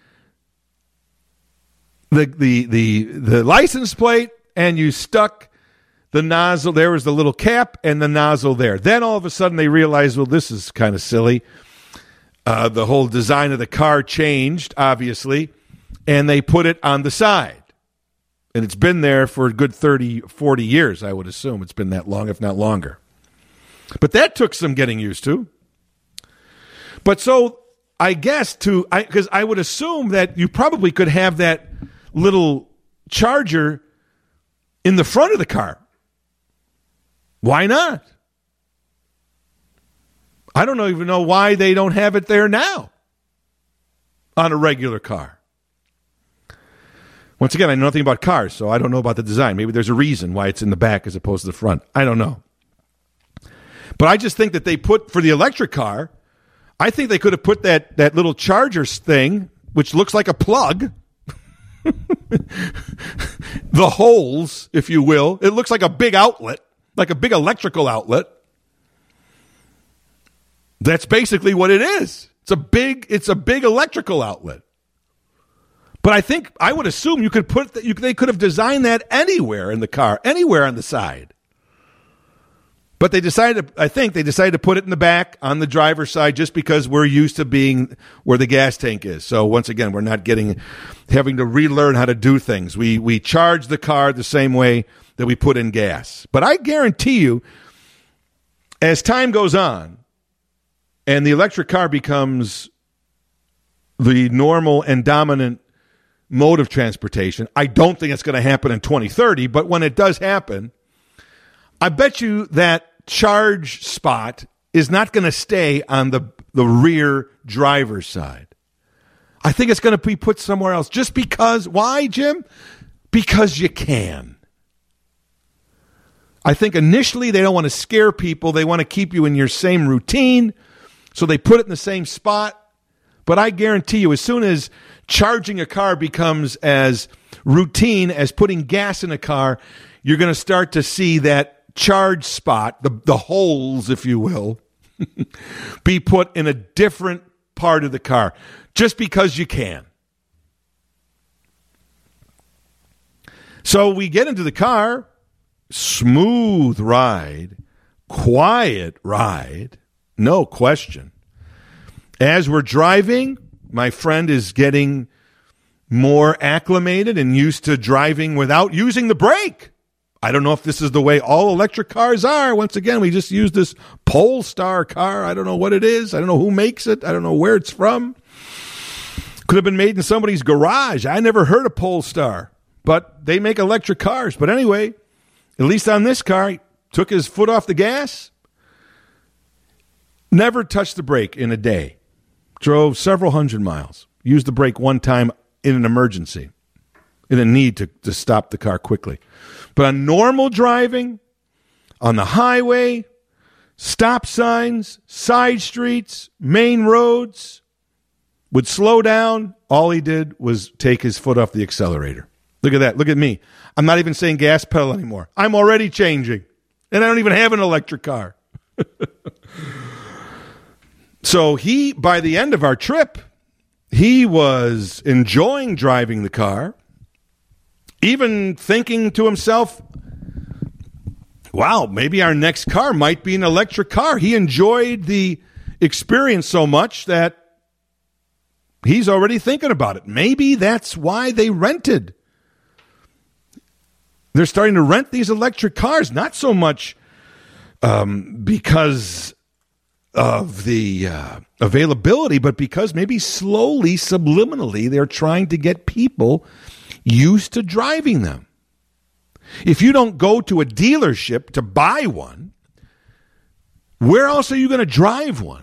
the the the the license plate, and you stuck the nozzle. There was the little cap and the nozzle there. Then all of a sudden they realized, well, this is kind of silly. Uh, the whole design of the car changed, obviously, and they put it on the side. And it's been there for a good thirty, forty years, I would assume. It's been that long, if not longer. But that took some getting used to. But so I guess to, because I, I would assume that you probably could have that little charger in the front of the car. Why not? I don't even know why they don't have it there now on a regular car. Once again, I know nothing about cars, so I don't know about the design. Maybe there's a reason why it's in the back as opposed to the front. I don't know. But I just think that they put, for the electric car, I think they could have put that, that little charger thing, which looks like a plug, the holes, if you will. It looks like a big outlet. Like a big electrical outlet. That's basically what it is. It's a big, it's a big electrical outlet. But I think, I would assume you could put, that you, they could have designed that anywhere in the car, anywhere on the side. But they decided, I think they decided to put it in the back on the driver's side just because we're used to being where the gas tank is. So once again, we're not getting, having to relearn how to do things. We, we charge the car the same way that we put in gas. But I guarantee you, as time goes on and the electric car becomes the normal and dominant mode of transportation, I don't think it's going to happen in twenty thirty, but when it does happen, I bet you that charge spot is not going to stay on the, the rear driver's side. I think it's going to be put somewhere else just because. Why, Jim? Because you can. I think initially they don't want to scare people. They want to keep you in your same routine, so they put it in the same spot. But I guarantee you, as soon as charging a car becomes as routine as putting gas in a car, you're going to start to see that charge spot, the, the holes, if you will, be put in a different part of the car just because you can. So we get into the car, smooth ride, quiet ride, no question. As we're driving, my friend is getting more acclimated and used to driving without using the brake. I don't know if this is the way all electric cars are. Once again, we just use this Polestar car. I don't know what it is. I don't know who makes it. I don't know where it's from. Could have been made in somebody's garage. I never heard of Polestar, but they make electric cars. But anyway, at least on this car, he took his foot off the gas, never touched the brake in a day, drove several hundred miles, used the brake one time in an emergency, in a need to, to stop the car quickly. But on normal driving, on the highway, stop signs, side streets, main roads, would slow down. All he did was take his foot off the accelerator. Look at that. Look at me. I'm not even saying gas pedal anymore. I'm already changing. And I don't even have an electric car. So he, by the end of our trip, he was enjoying driving the car, even thinking to himself, wow, maybe our next car might be an electric car. He enjoyed the experience so much that he's already thinking about it. Maybe that's why they rented. They're starting to rent these electric cars, not so much um, because of the uh, availability, but because maybe slowly, subliminally, they're trying to get people used to driving them. If you don't go to a dealership to buy one, where else are you going to drive one?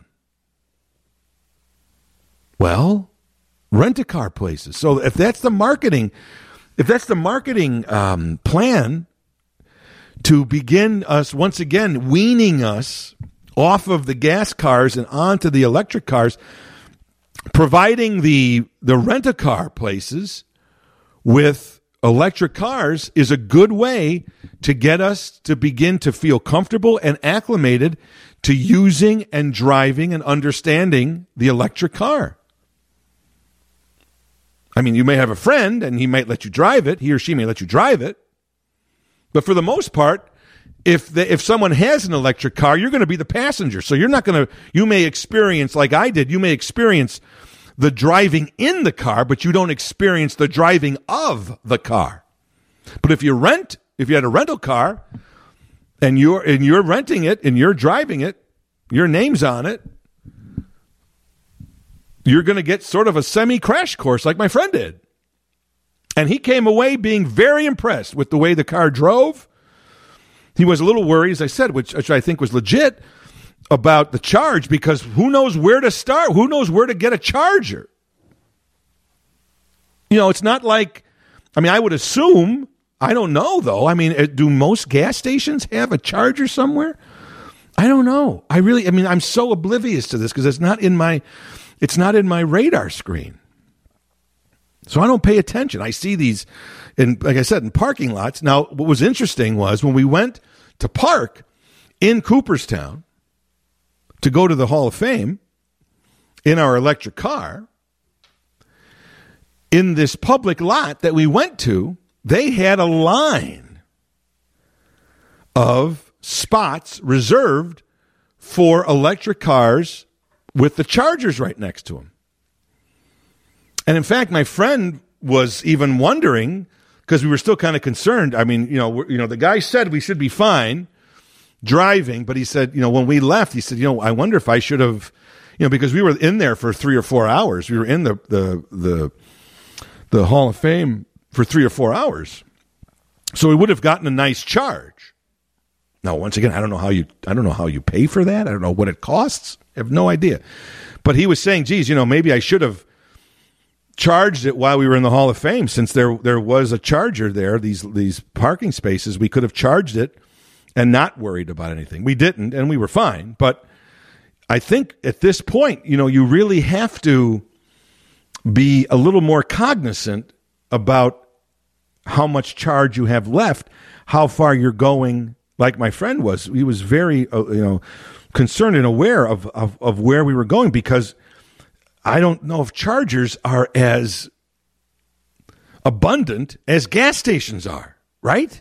Well, rent-a-car places. So if that's the marketing, if that's the marketing um, plan to begin us once again weaning us off of the gas cars and onto the electric cars, providing the the rent-a-car places with electric cars is a good way to get us to begin to feel comfortable and acclimated to using and driving and understanding the electric car. I mean, you may have a friend and he might let you drive it. He or she may let you drive it. But for the most part, if the, if someone has an electric car, you're going to be the passenger. So you're not going to, you may experience, like I did, you may experience the driving in the car, but you don't experience the driving of the car. But if you rent, if you had a rental car and you're and you're renting it and you're driving it, your name's on it, you're going to get sort of a semi-crash course like my friend did. And he came away being very impressed with the way the car drove. He was a little worried, as I said, which, which I think was legit, about the charge, because who knows where to start? Who knows where to get a charger? You know, it's not like, I mean, I would assume, I don't know though. I mean, do most gas stations have a charger somewhere? I don't know. I really, I mean, I'm so oblivious to this because it's not in my, it's not in my radar screen. So I don't pay attention. I see these in, like I said, in parking lots. Now, what was interesting was when we went to park in Cooperstown to go to the Hall of Fame in our electric car, in this public lot that we went to, they had a line of spots reserved for electric cars with the chargers right next to them. And in fact, my friend was even wondering, because we were still kind of concerned. I mean, you know, you know, the guy said we should be fine driving, but he said, you know, when we left, he said, you know, I wonder if I should have, you know, because we were in there for three or four hours. We were in the the the the Hall of Fame for three or four hours, so we would have gotten a nice charge. Now, once again, I don't know how you, I don't know how you pay for that. I don't know what it costs. I have no idea. But he was saying, geez, you know, maybe I should have charged it while we were in the Hall of Fame, since there there was a charger there. These these parking spaces, we could have charged it and not worried about anything. We didn't, and we were fine. But I think at this point, you know, you really have to be a little more cognizant about how much charge you have left, how far you're going like my friend was. He was very, uh, you know, concerned and aware of, of, of where we were going, because I don't know if chargers are as abundant as gas stations are, right?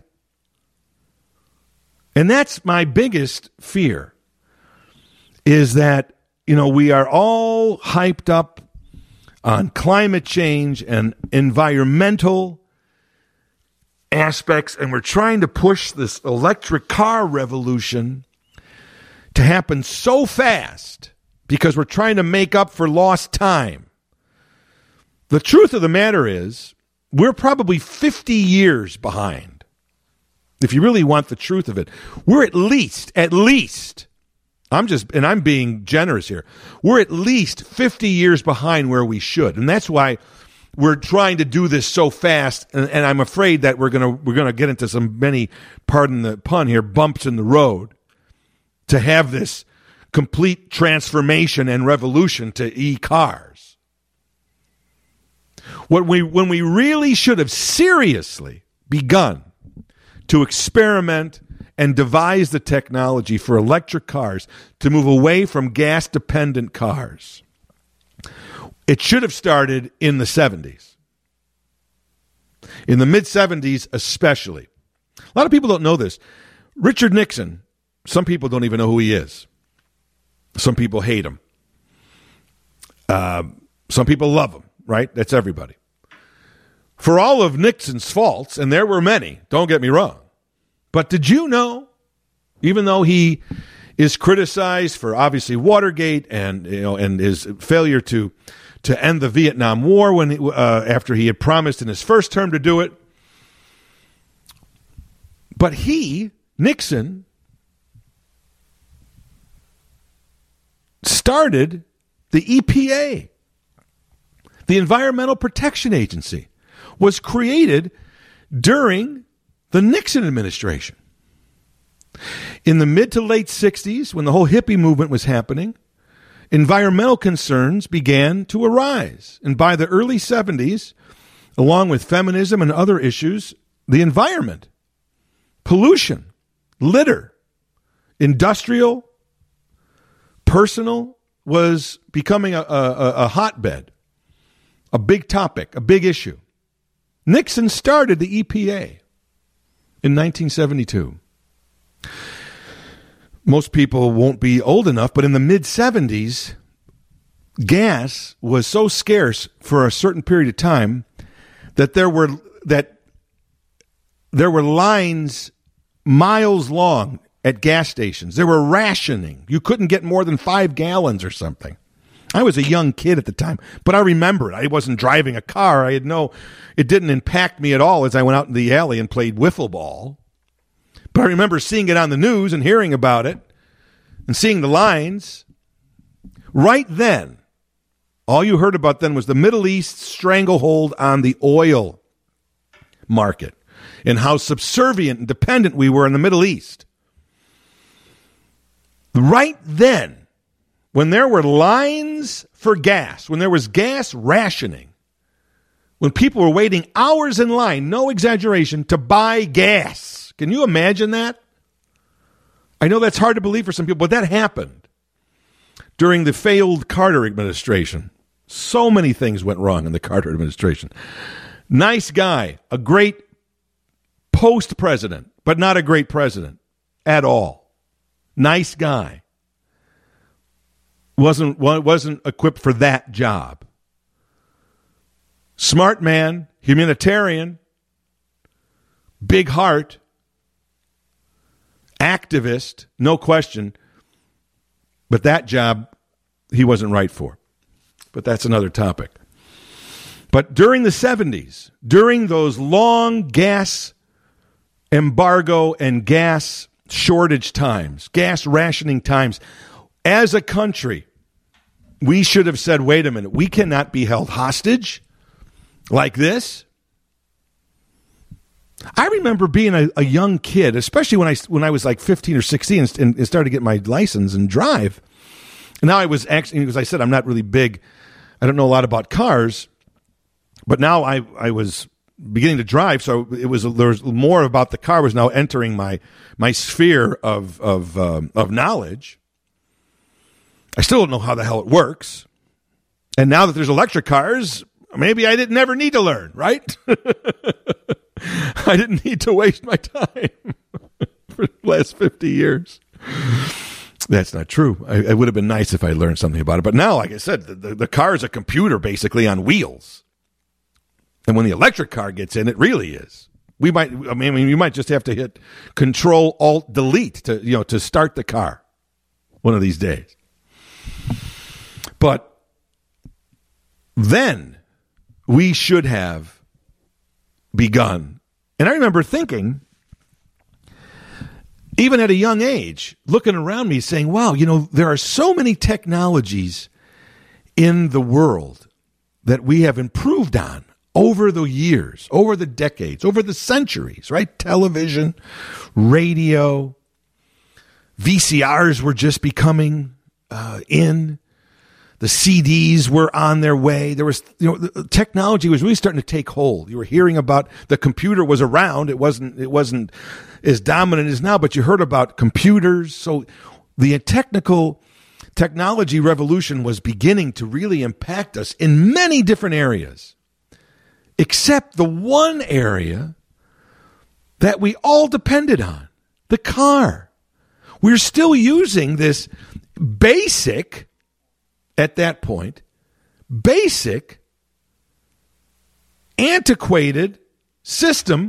And that's my biggest fear, is that, you know, we are all hyped up on climate change and environmental aspects, and we're trying to push this electric car revolution to happen so fast because we're trying to make up for lost time. The truth of the matter is, we're probably fifty years behind. If you really want the truth of it, we're at least, at least, I'm just, and I'm being generous here, we're at least fifty years behind where we should. And that's why we're trying to do this so fast, and, and I'm afraid that we're gonna we're gonna get into some many, pardon the pun here, bumps in the road to have this complete transformation and revolution to e-cars. What we when we really should have seriously begun to experiment and devise the technology for electric cars to move away from gas-dependent cars. It should have started in the seventies. In the mid-seventies especially. A lot of people don't know this. Richard Nixon, some people don't even know who he is. Some people hate him. Uh, some people love him, right? That's everybody. For all of Nixon's faults, and there were many, don't get me wrong, but did you know, even though he is criticized for obviously Watergate and you know and his failure to to end the Vietnam War when he, uh, after he had promised in his first term to do it, but he, Nixon, started the E P A. The Environmental Protection Agency was created during the Nixon administration. In the mid to late sixties, when the whole hippie movement was happening, environmental concerns began to arise. And by the early seventies, along with feminism and other issues, the environment, pollution, litter, industrial, personal, was becoming a, a, a hotbed, a big topic, a big issue. Nixon started the E P A in nineteen seventy-two. Most people won't be old enough, but in the mid-seventies, gas was so scarce for a certain period of time that there were that there were lines miles long at gas stations. There were rationing. You couldn't get more than five gallons or something. I was a young kid at the time, but I remember it. I wasn't driving a car. I had no, it didn't impact me at all as I went out in the alley and played wiffle ball. But I remember seeing it on the news and hearing about it and seeing the lines. Right then, all you heard about then was the Middle East stranglehold on the oil market and how subservient and dependent we were in the Middle East. Right then, when there were lines for gas, when there was gas rationing, when people were waiting hours in line, no exaggeration, to buy gas. Can you imagine that? I know that's hard to believe for some people, but that happened during the failed Carter administration. So many things went wrong in the Carter administration. Nice guy, a great post-president, but not a great president at all. Nice guy. Wasn't wasn't equipped for that job. Smart man, humanitarian, big heart, activist, no question. But that job he wasn't right for. But that's another topic. But during the seventies, during those long gas embargo and gas shortage times, gas rationing times, as a country, we should have said, wait a minute, we cannot be held hostage like this. I remember being a, a young kid, especially when I when I was like fifteen or sixteen and, and started to get my license and drive. And now I was actually, as I said, I'm not really big. I don't know a lot about cars. But now I, I was beginning to drive, so it was there was more about the car was now entering my my sphere of of um, of knowledge. I still don't know how the hell it works, and now that there's electric cars, maybe I didn't never need to learn, right? I didn't need to waste my time for the last fifty years. That's not true. I, it would have been nice if I learned something about it. But now, like I said, the, the, the car is a computer basically on wheels. And when the electric car gets in, it really is. We might, I mean, I mean you might just have to hit Control Alt Delete to, you know, to start the car one of these days. But then we should have begun. And I remember thinking, even at a young age, looking around me saying, wow, you know, there are so many technologies in the world that we have improved on over the years, over the decades, over the centuries, right? Television, radio, V C Rs were just becoming uh, in. The C Ds were on their way. There was, you know, the technology was really starting to take hold. You were hearing about the computer was around. It wasn't, it wasn't as dominant as now, but you heard about computers. So the technical technology revolution was beginning to really impact us in many different areas, except the one area that we all depended on, the car. We're still using this basic, at that point, basic, antiquated system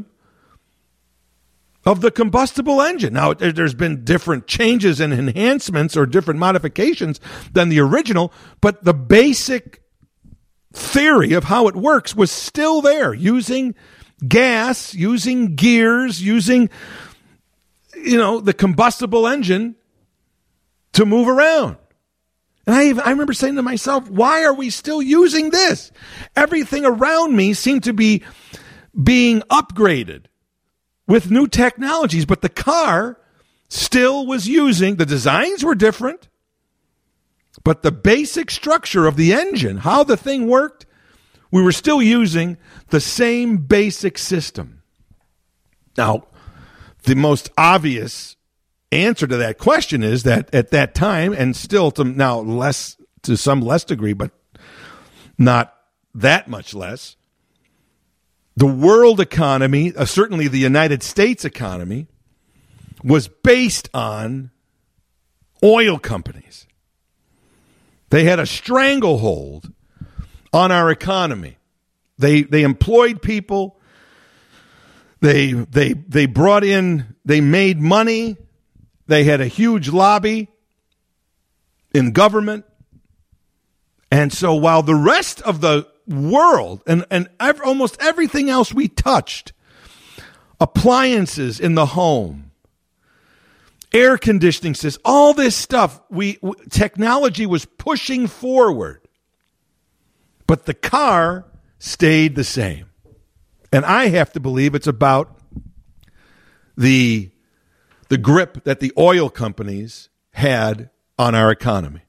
of the combustible engine. Now, there's been different changes and enhancements or different modifications than the original, but the basic theory of how it works was still there, using gas, using gears, using, you know, the combustible engine to move around. And I, I remember saying to myself, why are we still using this? Everything around me seemed to be being upgraded with new technologies, but the car still was using, the designs were different, but the basic structure of the engine, how the thing worked, we were still using the same basic system. Now, the most obvious answer to that question is that at that time, and still to now less, to some less degree, but not that much less, the world economy, uh, certainly the United States economy, was based on oil companies. They had a stranglehold on our economy. They they employed people. They they they brought in, they made money. They had a huge lobby in government. And so while the rest of the world and, and ev- almost everything else we touched, appliances in the home, air conditioning systems, all this stuff, we w- technology was pushing forward. But the car stayed the same. And I have to believe it's about the the grip that the oil companies had on our economy.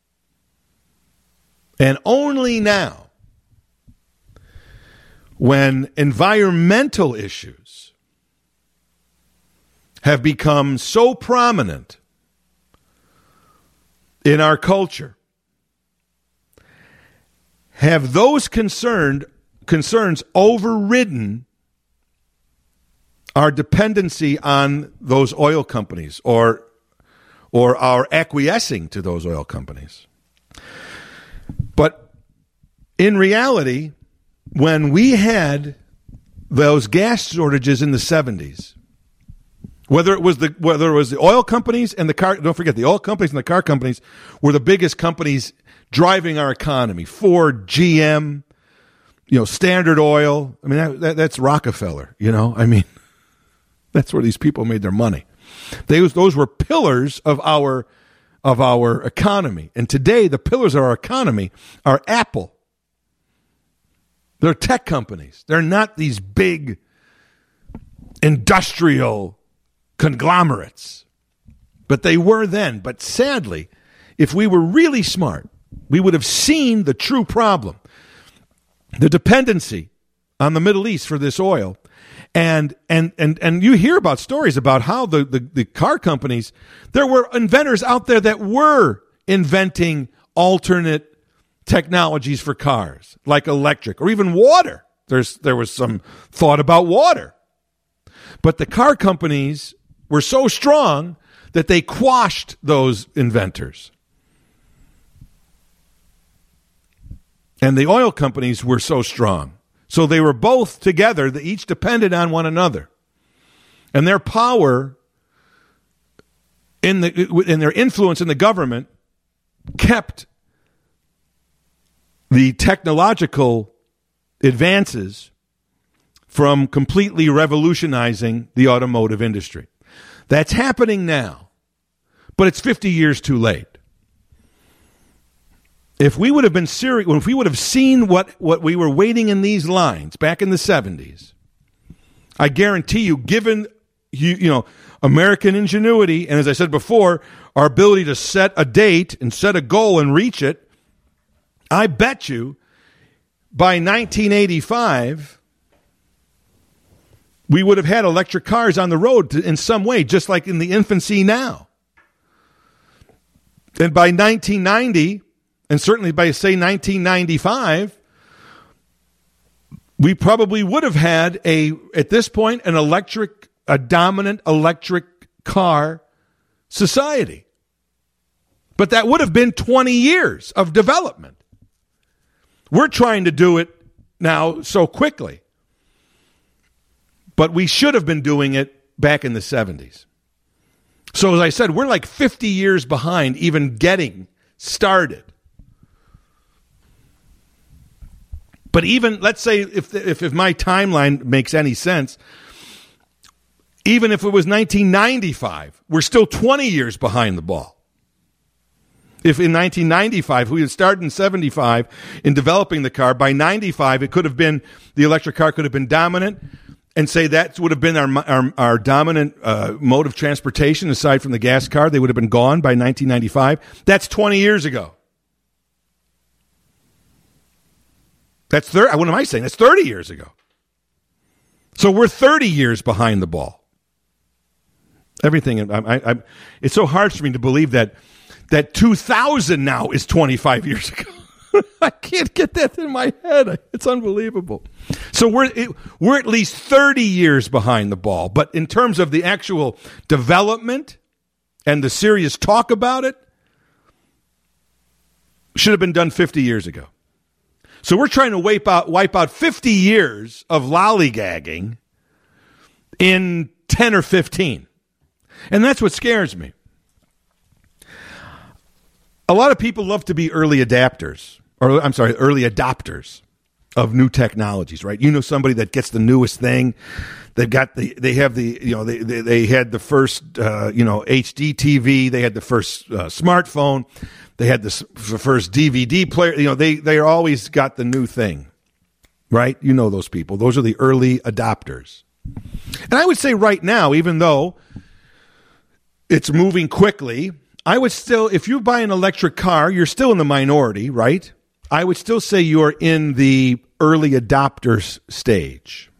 And only now, when environmental issues have become so prominent in our culture, have those concerned concerns overridden our dependency on those oil companies or or our acquiescing to those oil companies. But in reality, when we had those gas shortages in the seventies, whether it was the whether it was the oil companies and the car, don't forget the oil companies and the car companies were the biggest companies driving our economy. Ford, G M, you know, Standard Oil. I mean, that, that, that's Rockefeller, you know, I mean, that's where these people made their money. They, those were pillars of our of our economy. And today, the pillars of our economy are Apple. They're tech companies. They're not these big industrial conglomerates. But they were then. But sadly, if we were really smart, we would have seen the true problem. The dependency on the Middle East for this oil. And and and and you hear about stories about how the, the, the car companies, there were inventors out there that were inventing alternate technologies for cars, like electric or even water. There's there was some thought about water. But the car companies were so strong that they quashed those inventors. And the oil companies were so strong. So they were both together. They each depended on one another. And their power in the in their influence in the government kept the technological advances from completely revolutionizing the automotive industry. That's happening now, but it's fifty years too late. If we would have been serious, if we would have seen what, what we were waiting in these lines back in the seventies, I guarantee you, given you, you know, American ingenuity, and as I said before, our ability to set a date and set a goal and reach it, I bet you by nineteen eighty-five, we would have had electric cars on the road to, in some way, just like in the infancy now. And by nineteen ninety, and certainly by, say, nineteen ninety-five, we probably would have had, a at this point, an electric, a dominant electric car society. But that would have been twenty years of development. We're trying to do it now so quickly. But we should have been doing it back in the seventies. So as I said, we're like fifty years behind even getting started. But even, let's say, if, if if my timeline makes any sense, even if it was nineteen ninety-five, we're still twenty years behind the ball. If in nineteen ninety-five, we had started in seventy-five in developing the car, by ninety-five, it could have been, the electric car could have been dominant, and say that would have been our our, our dominant uh, mode of transportation aside from the gas car. They would have been gone by nineteen ninety-five. That's twenty years ago. That's thirty. What am I saying? That's thirty years ago. So we're thirty years behind the ball. Everything. I, I, I, it's so hard for me to believe that that two thousand now is twenty-five years ago. I can't get that in my head. It's unbelievable. So we're it, we're at least thirty years behind the ball. But in terms of the actual development and the serious talk about it, should have been done fifty years ago. So we're trying to wipe out wipe out fifty years of lollygagging in ten or fifteen. And that's what scares me. A lot of people love to be early adapters, or I'm sorry, early adopters of new technologies, right? You know, somebody that gets the newest thing. They've got the, they have the, you know, they, they, they had the first, uh, you know, H D T V. They had the first uh, smartphone. They had the first D V D player. You know, they, they always got the new thing, right? You know those people. Those are the early adopters. And I would say right now, even though it's moving quickly, I would still, if you buy an electric car, you're still in the minority, right? I would still say you're in the early adopters stage.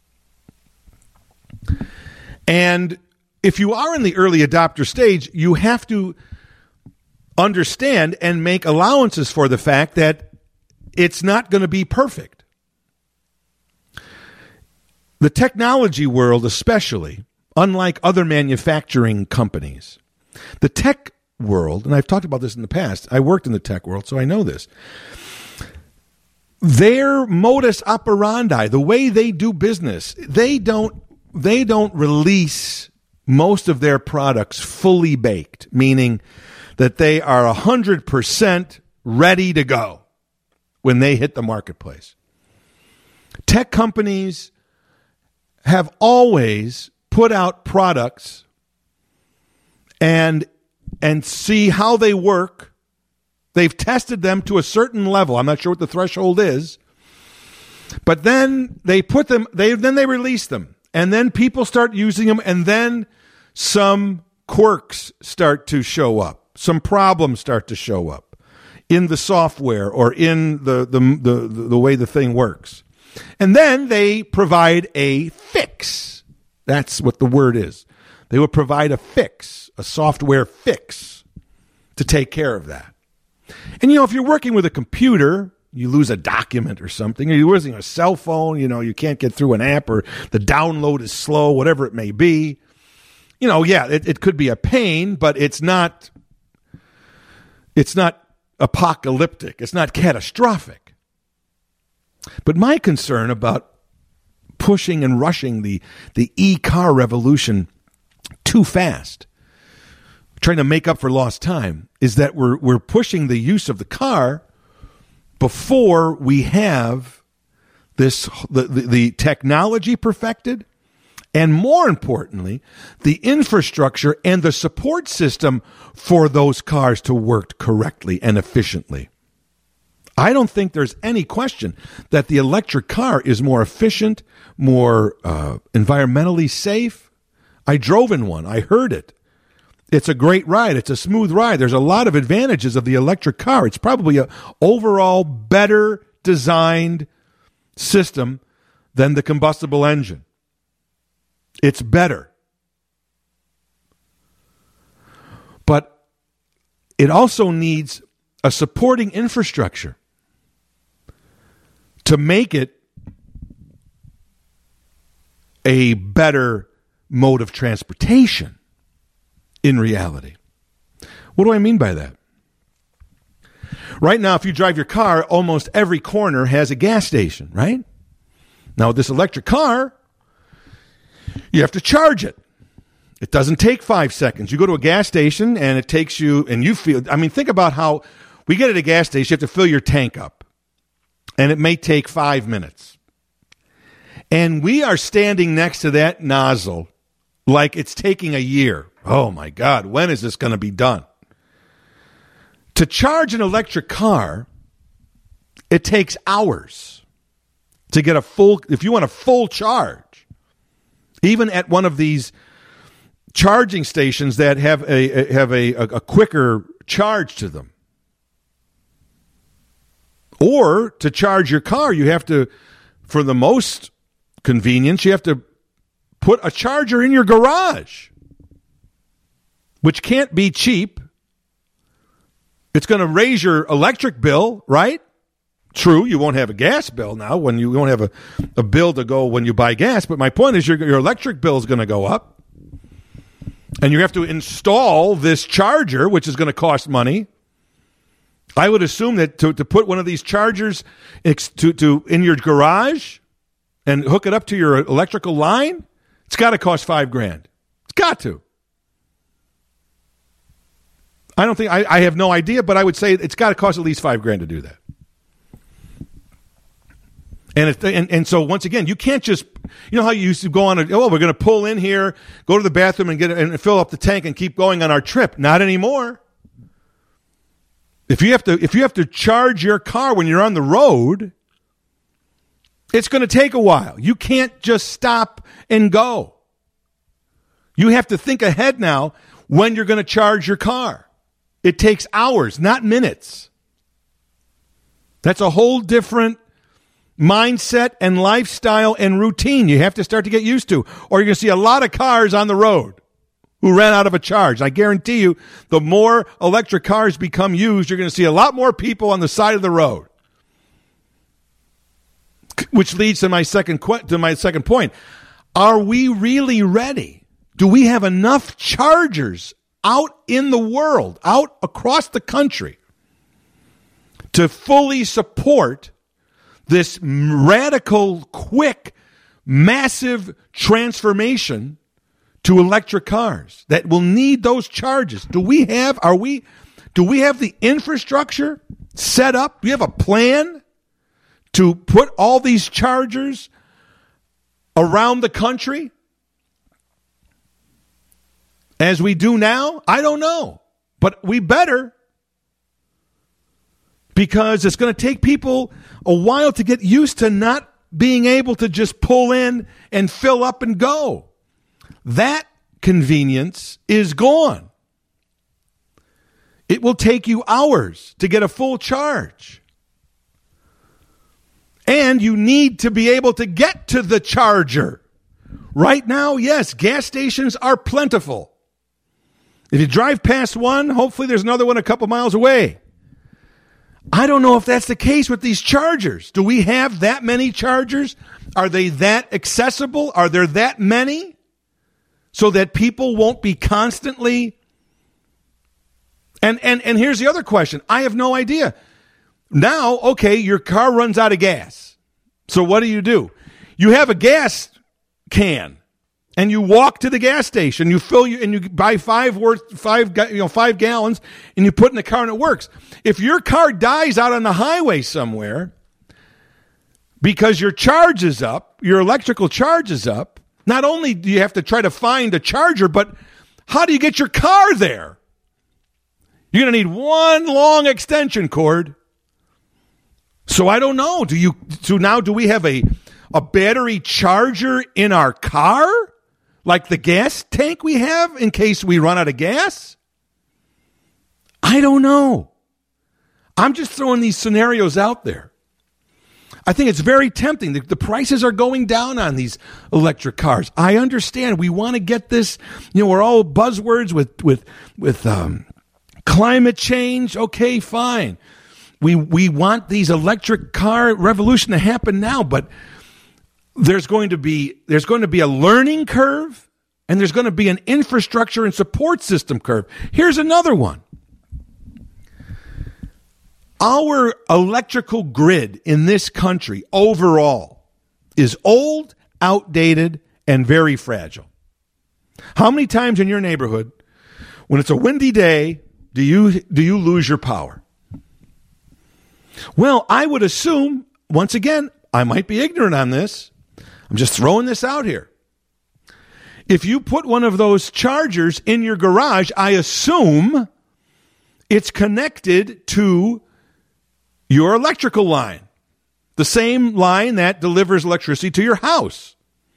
And if you are in the early adopter stage, you have to understand and make allowances for the fact that it's not going to be perfect. The technology world especially, unlike other manufacturing companies, the tech world, and I've talked about this in the past, I worked in the tech world, so I know this. Their modus operandi, the way they do business, they don't they don't release most of their products fully baked, meaning that they are one hundred percent ready to go when they hit the marketplace. Tech companies have always put out products and and see how they work. They've tested them to a certain level. I'm not sure what the threshold is. But then they put them, they then they release them. And then people start using them, and then some quirks start to show up. Some problems start to show up in the software or in the the the, the way the thing works. And then they provide a fix. That's what the word is. They will provide a fix, a software fix to take care of that. And, you know, if you're working with a computer, you lose a document or something, or you're using a cell phone, you know, you can't get through an app, or the download is slow, whatever it may be. You know, yeah, it, it could be a pain, but it's not, it's not apocalyptic. It's not catastrophic. But my concern about pushing and rushing the, the e-car revolution too fast, trying to make up for lost time, is that we're we're pushing the use of the car before we have this the, the, the technology perfected, and more importantly, the infrastructure and the support system for those cars to work correctly and efficiently. I don't think there's any question that the electric car is more efficient, more uh, environmentally safe. I drove in one. I heard it. It's a great ride. It's a smooth ride. There's a lot of advantages of the electric car. It's probably an overall better designed system than the combustible engine. It's better. But it also needs a supporting infrastructure to make it a better mode of transportation. In reality. What do I mean by that? Right now, if you drive your car, almost every corner has a gas station, right? Now, with this electric car, you have to charge it. It doesn't take five seconds. You go to a gas station, and it takes you, and you feel, I mean, think about how we get at a gas station, you have to fill your tank up, and it may take five minutes. And we are standing next to that nozzle like it's taking a year. Oh, my God, when is this going to be done? To charge an electric car, it takes hours to get a full, if you want a full charge, even at one of these charging stations that have a have a, a, a quicker charge to them. Or to charge your car, you have to, for the most convenience, you have to put a charger in your garage, which can't be cheap. It's going to raise your electric bill, right? True, you won't have a gas bill now when you won't have a, a bill to go when you buy gas. But my point is your, your electric bill is going to go up. And you have to install this charger, which is going to cost money. I would assume that to, to put one of these chargers ex, to, to in your garage and hook it up to your electrical line, it's got to cost five grand. It's got to. I don't think, I, I have no idea, but I would say it's got to cost at least five grand to do that. And, if, and and so once again, you can't just, you know how you used to go on, a, oh, we're going to pull in here, go to the bathroom and get and fill up the tank and keep going on our trip. Not anymore. If you have to, if you have to charge your car when you're on the road, it's going to take a while. You can't just stop and go. You have to think ahead now when you're going to charge your car. It takes hours, not minutes. That's a whole different mindset and lifestyle and routine you have to start to get used to, or you're going to see a lot of cars on the road who ran out of a charge. I guarantee you, the more electric cars become used, you're going to see a lot more people on the side of the road. Which leads to my second to my second point. Are we really ready? Do we have enough chargers out in the world, out across the country, to fully support this radical, quick, massive transformation to electric cars that will need those charges? Do we have, are we, do we have the infrastructure set up? Do we have a plan to put all these chargers around the country as we do now? I don't know, but we better, because it's going to take people a while to get used to not being able to just pull in and fill up and go. That convenience is gone. It will take you hours to get a full charge. And you need to be able to get to the charger. Right now, yes, gas stations are plentiful. If you drive past one, hopefully there's another one a couple miles away. I don't know if that's the case with these chargers. Do we have that many chargers? Are they that accessible? Are there that many? So that people won't be constantly... And, and, and here's the other question. I have no idea. Now, okay, your car runs out of gas. So what do you do? You have a gas can, and you walk to the gas station. You fill you and you buy five worth five you know five gallons, and you put in the car, and it works. If your car dies out on the highway somewhere because your charge is up, your electrical charge is up, not only do you have to try to find a charger, but how do you get your car there? You're going to need one long extension cord. So I don't know. Do you? So now, do we have a a battery charger in our car, like the gas tank we have in case we run out of gas? I don't know. I'm just throwing these scenarios out there. I think it's very tempting. The, the prices are going down on these electric cars. I understand. We want to get this. You know, we're all buzzwords with with with um, climate change. Okay, fine. We we want these electric car revolution to happen now, but there's going to be there's going to be a learning curve, and there's going to be an infrastructure and support system curve. Here's another one. Our electrical grid in this country overall is old, outdated, and very fragile. How many times in your neighborhood, when it's a windy day, do you do you lose your power? Well, I would assume, once again, I might be ignorant on this. I'm just throwing this out here. If you put one of those chargers in your garage, I assume it's connected to your electrical line, the same line that delivers electricity to your house.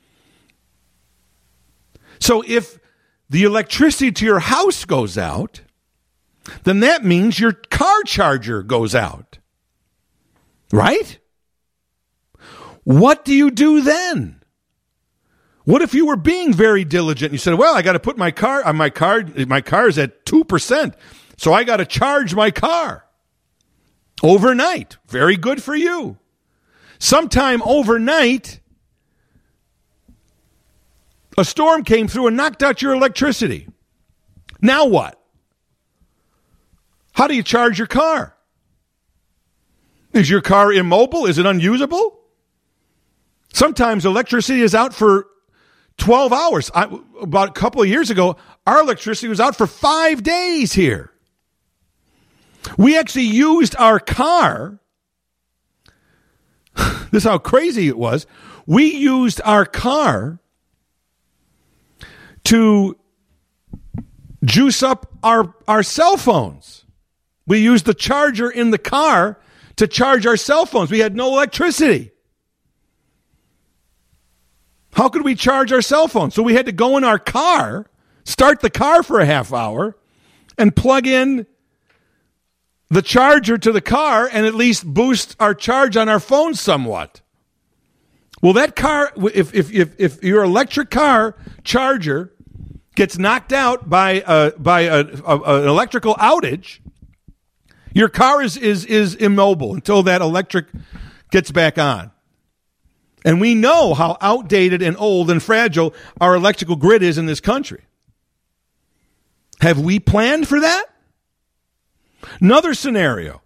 So if the electricity to your house goes out, then that means your car charger goes out. Right? What do you do then? What if you were being very diligent and you said, well, I got to put my car on my car. My car is at two percent. So I got to charge my car overnight. Very good for you. Sometime overnight, a storm came through and knocked out your electricity. Now what? How do you charge your car? Is your car immobile? Is it unusable? Sometimes electricity is out for twelve hours. I, about a couple of years ago, our electricity was out for five days here. We actually used our car. This is how crazy it was. We used our car to juice up our, our cell phones. We used the charger in the car to charge our cell phones. We had no electricity. How could we charge our cell phones? So we had to go in our car, start the car for a half hour, and plug in the charger to the car and at least boost our charge on our phones somewhat. Well, that car, if if if, if your electric car charger gets knocked out by a, by a, a, an electrical outage, your car is, is, is immobile until that electric gets back on. And we know how outdated and old and fragile our electrical grid is in this country. Have we planned for that? Another scenario.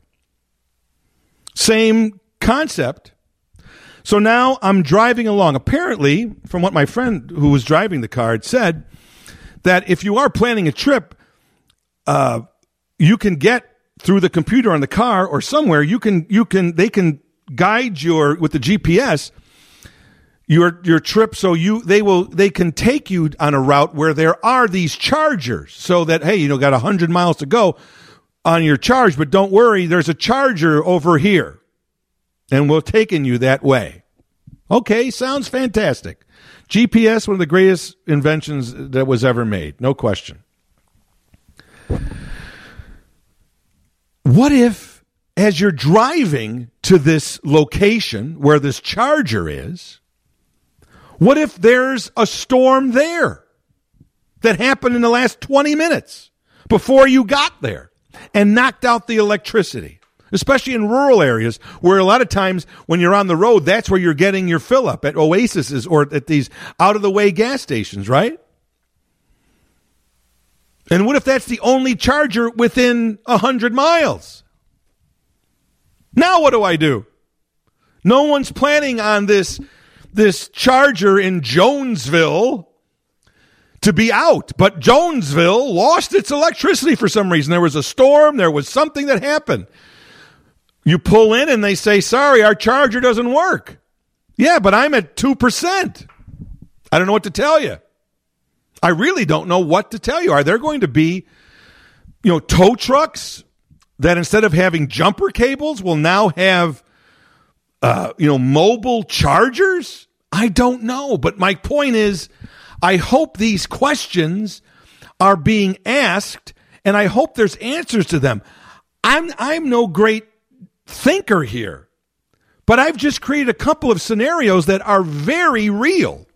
Same concept. So now I'm driving along. Apparently, from what my friend who was driving the car had said, that if you are planning a trip, uh, you can get through the computer on the car or somewhere, you can, you can, they can guide your, with the G P S, your, your trip. So you, they will, they can take you on a route where there are these chargers so that, hey, you know, got a hundred miles to go on your charge, but don't worry, there's a charger over here and we're taking you that way. Okay. Sounds fantastic. G P S, one of the greatest inventions that was ever made. No question. What if, as you're driving to this location where this charger is, what if there's a storm there that happened in the last twenty minutes before you got there and knocked out the electricity? Especially in rural areas where a lot of times when you're on the road, that's where you're getting your fill up at Oases or at these out of the way gas stations, right? And what if that's the only charger within a hundred miles? Now what do I do? No one's planning on this, this charger in Jonesville to be out, but Jonesville lost its electricity for some reason. There was a storm. There was something that happened. You pull in and they say, sorry, our charger doesn't work. Yeah, but I'm at two percent. I don't know what to tell you. I really don't know what to tell you. Are there going to be, you know, tow trucks that instead of having jumper cables will now have, uh, you know, mobile chargers? I don't know. But my point is, I hope these questions are being asked and I hope there's answers to them. I'm, I'm no great thinker here, but I've just created a couple of scenarios that are very real,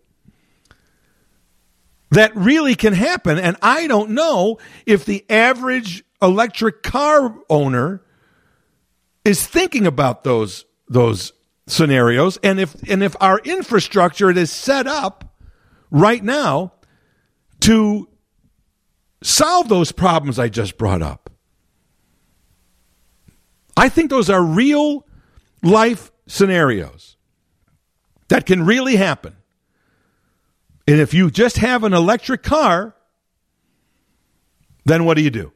that really can happen. And I don't know if the average electric car owner is thinking about those, those scenarios. And if, and if our infrastructure is set up right now to solve those problems I just brought up. I think those are real life scenarios that can really happen. And if you just have an electric car, then what do you do?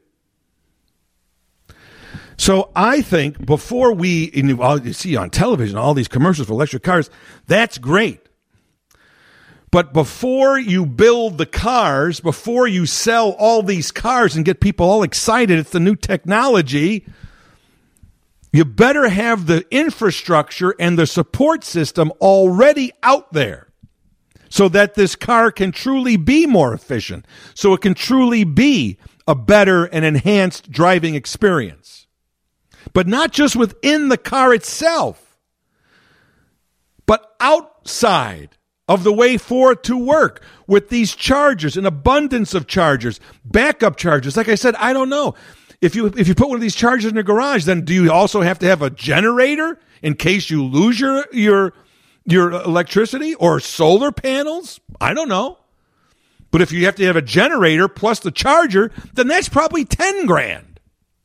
So I think before we, you see on television, all these commercials for electric cars, that's great. But before you build the cars, before you sell all these cars and get people all excited, it's the new technology, you better have the infrastructure and the support system already out there so that this car can truly be more efficient, so it can truly be a better and enhanced driving experience. But not just within the car itself, but outside of the way for it to work with these chargers, an abundance of chargers, backup chargers. Like I said, I don't know. If you if you put one of these chargers in your garage, then do you also have to have a generator in case you lose your your your electricity, or solar panels? I don't know. But if you have to have a generator plus the charger, then that's probably ten grand.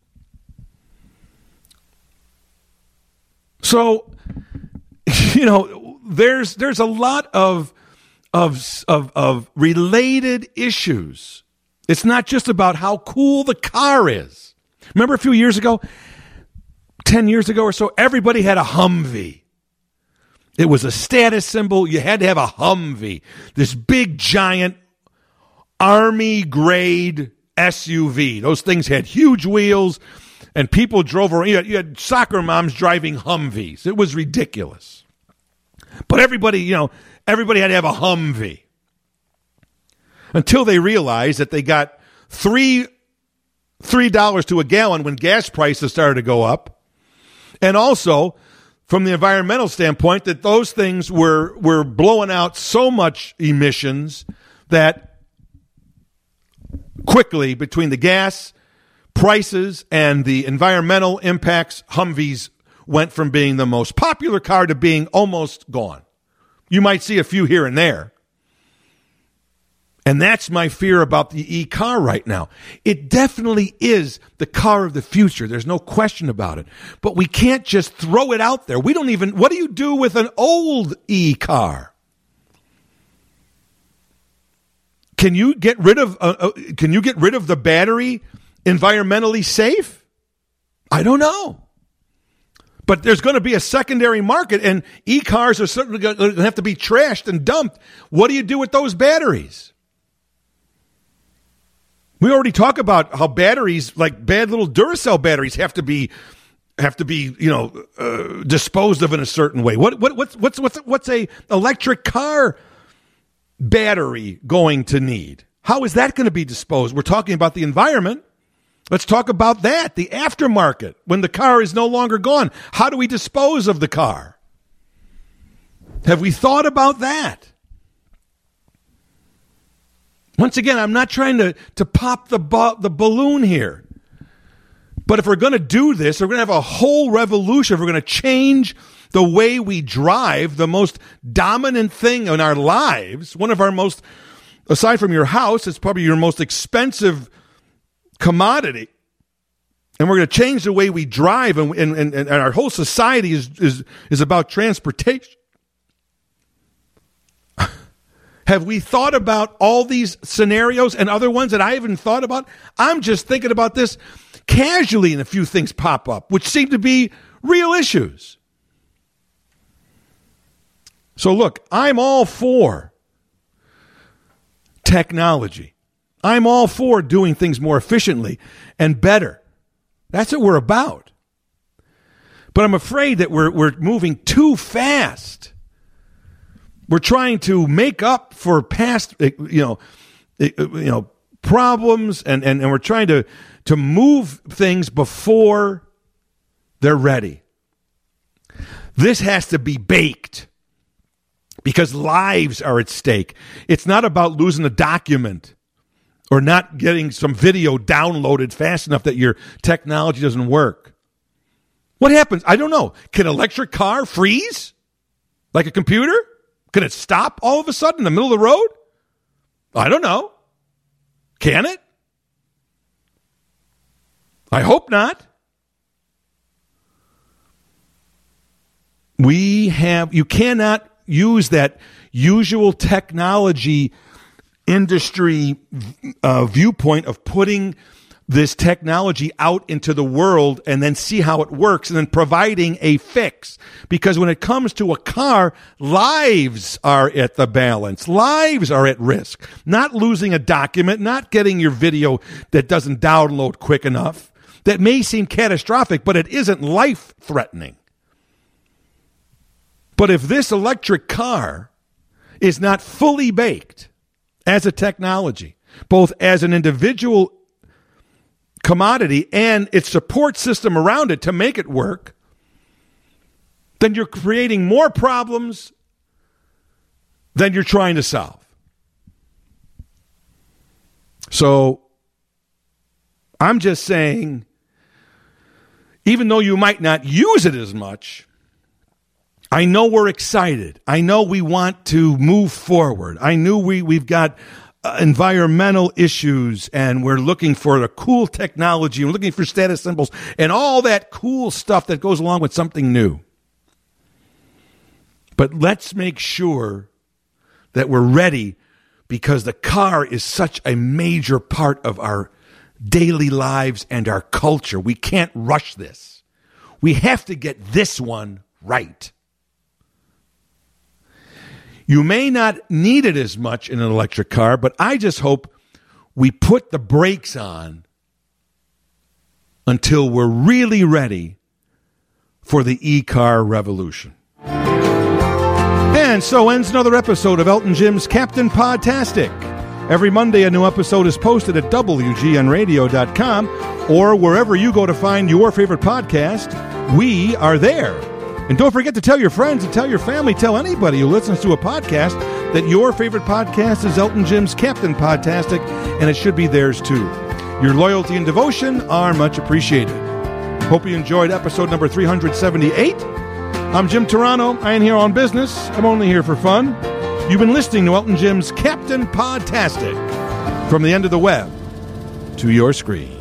So, you know, there's there's a lot of of of of related issues. It's not just about how cool the car is. Remember a few years ago, ten years ago or so, everybody had a Humvee. It was a status symbol. You had to have a Humvee, this big, giant, Army-grade S U V. Those things had huge wheels, and people drove around. You had, you had soccer moms driving Humvees. It was ridiculous. But everybody, you know, everybody had to have a Humvee. Until they realized that they got three three dollars to a gallon when gas prices started to go up, and also from the environmental standpoint that those things were were blowing out so much emissions that quickly, between the gas prices and the environmental impacts, Humvees went from being the most popular car to being almost gone. You might see a few here and there. And that's my fear about the e-car right now. It definitely is the car of the future. There's no question about it. But we can't just throw it out there. We don't even, what do you do with an old e-car? Can you get rid of, uh, uh, can you get rid of the battery environmentally safe? I don't know. But there's going to be a secondary market, and e-cars are certainly going to have to be trashed and dumped. What do you do with those batteries? We already talk about how batteries, like bad little Duracell batteries, have to be have to be you know uh, disposed of in a certain way. What what what's what's what's what's a electric car battery going to need? How is that going to be disposed? We're talking about the environment. Let's talk about that, the aftermarket, when the car is no longer gone. How do we dispose of the car? Have we thought about that? Once again, I'm not trying to, to pop the, bu- the balloon here. But if we're going to do this, we're going to have a whole revolution. If we're going to change the way we drive, the most dominant thing in our lives, one of our most, aside from your house, it's probably your most expensive commodity. And we're going to change the way we drive, and, and, and, and our whole society is, is, is about transportation. Have we thought about all these scenarios and other ones that I haven't thought about? I'm just thinking about this casually, and a few things pop up, which seem to be real issues. So look, I'm all for technology. I'm all for doing things more efficiently and better. That's what we're about. But I'm afraid that we're we're moving too fast. We're trying to make up for past, you know, you know, problems, and, and, and we're trying to, to move things before they're ready. This has to be baked because lives are at stake. It's not about losing a document or not getting some video downloaded fast enough that your technology doesn't work. What happens? I don't know. Can an electric car freeze like a computer? Can it stop all of a sudden in the middle of the road? I don't know. Can it? I hope not. We have, you cannot use that usual technology industry uh, viewpoint of putting this technology out into the world and then see how it works and then providing a fix. Because when it comes to a car, lives are at the balance. Lives are at risk. Not losing a document, not getting your video that doesn't download quick enough. That may seem catastrophic, but it isn't life-threatening. But if this electric car is not fully baked as a technology, both as an individual commodity and its support system around it to make it work, then you're creating more problems than you're trying to solve. So I'm just saying, even though you might not use it as much, I know we're excited. I know we want to move forward. I knew we, we've got uh, environmental issues, and we're looking for a cool technology. We're looking for status symbols and all that cool stuff that goes along with something new. But let's make sure that we're ready, because the car is such a major part of our daily lives and our culture. We can't rush this. We have to get this one right. You may not need it as much in an electric car, but I just hope we put the brakes on until we're really ready for the e-car revolution. And so ends another episode of Elton Jim's Captain Podtastic. Every Monday, a new episode is posted at W G N radio dot com or wherever you go to find your favorite podcast. We are there. And don't forget to tell your friends and tell your family, tell anybody who listens to a podcast that your favorite podcast is Elton Jim's Captain Podtastic, and it should be theirs too. Your loyalty and devotion are much appreciated. Hope you enjoyed episode number three seventy-eight. I'm Jim Turano. I ain't here on business. I'm only here for fun. You've been listening to Elton Jim's Captain Podtastic. From the end of the web to your screen.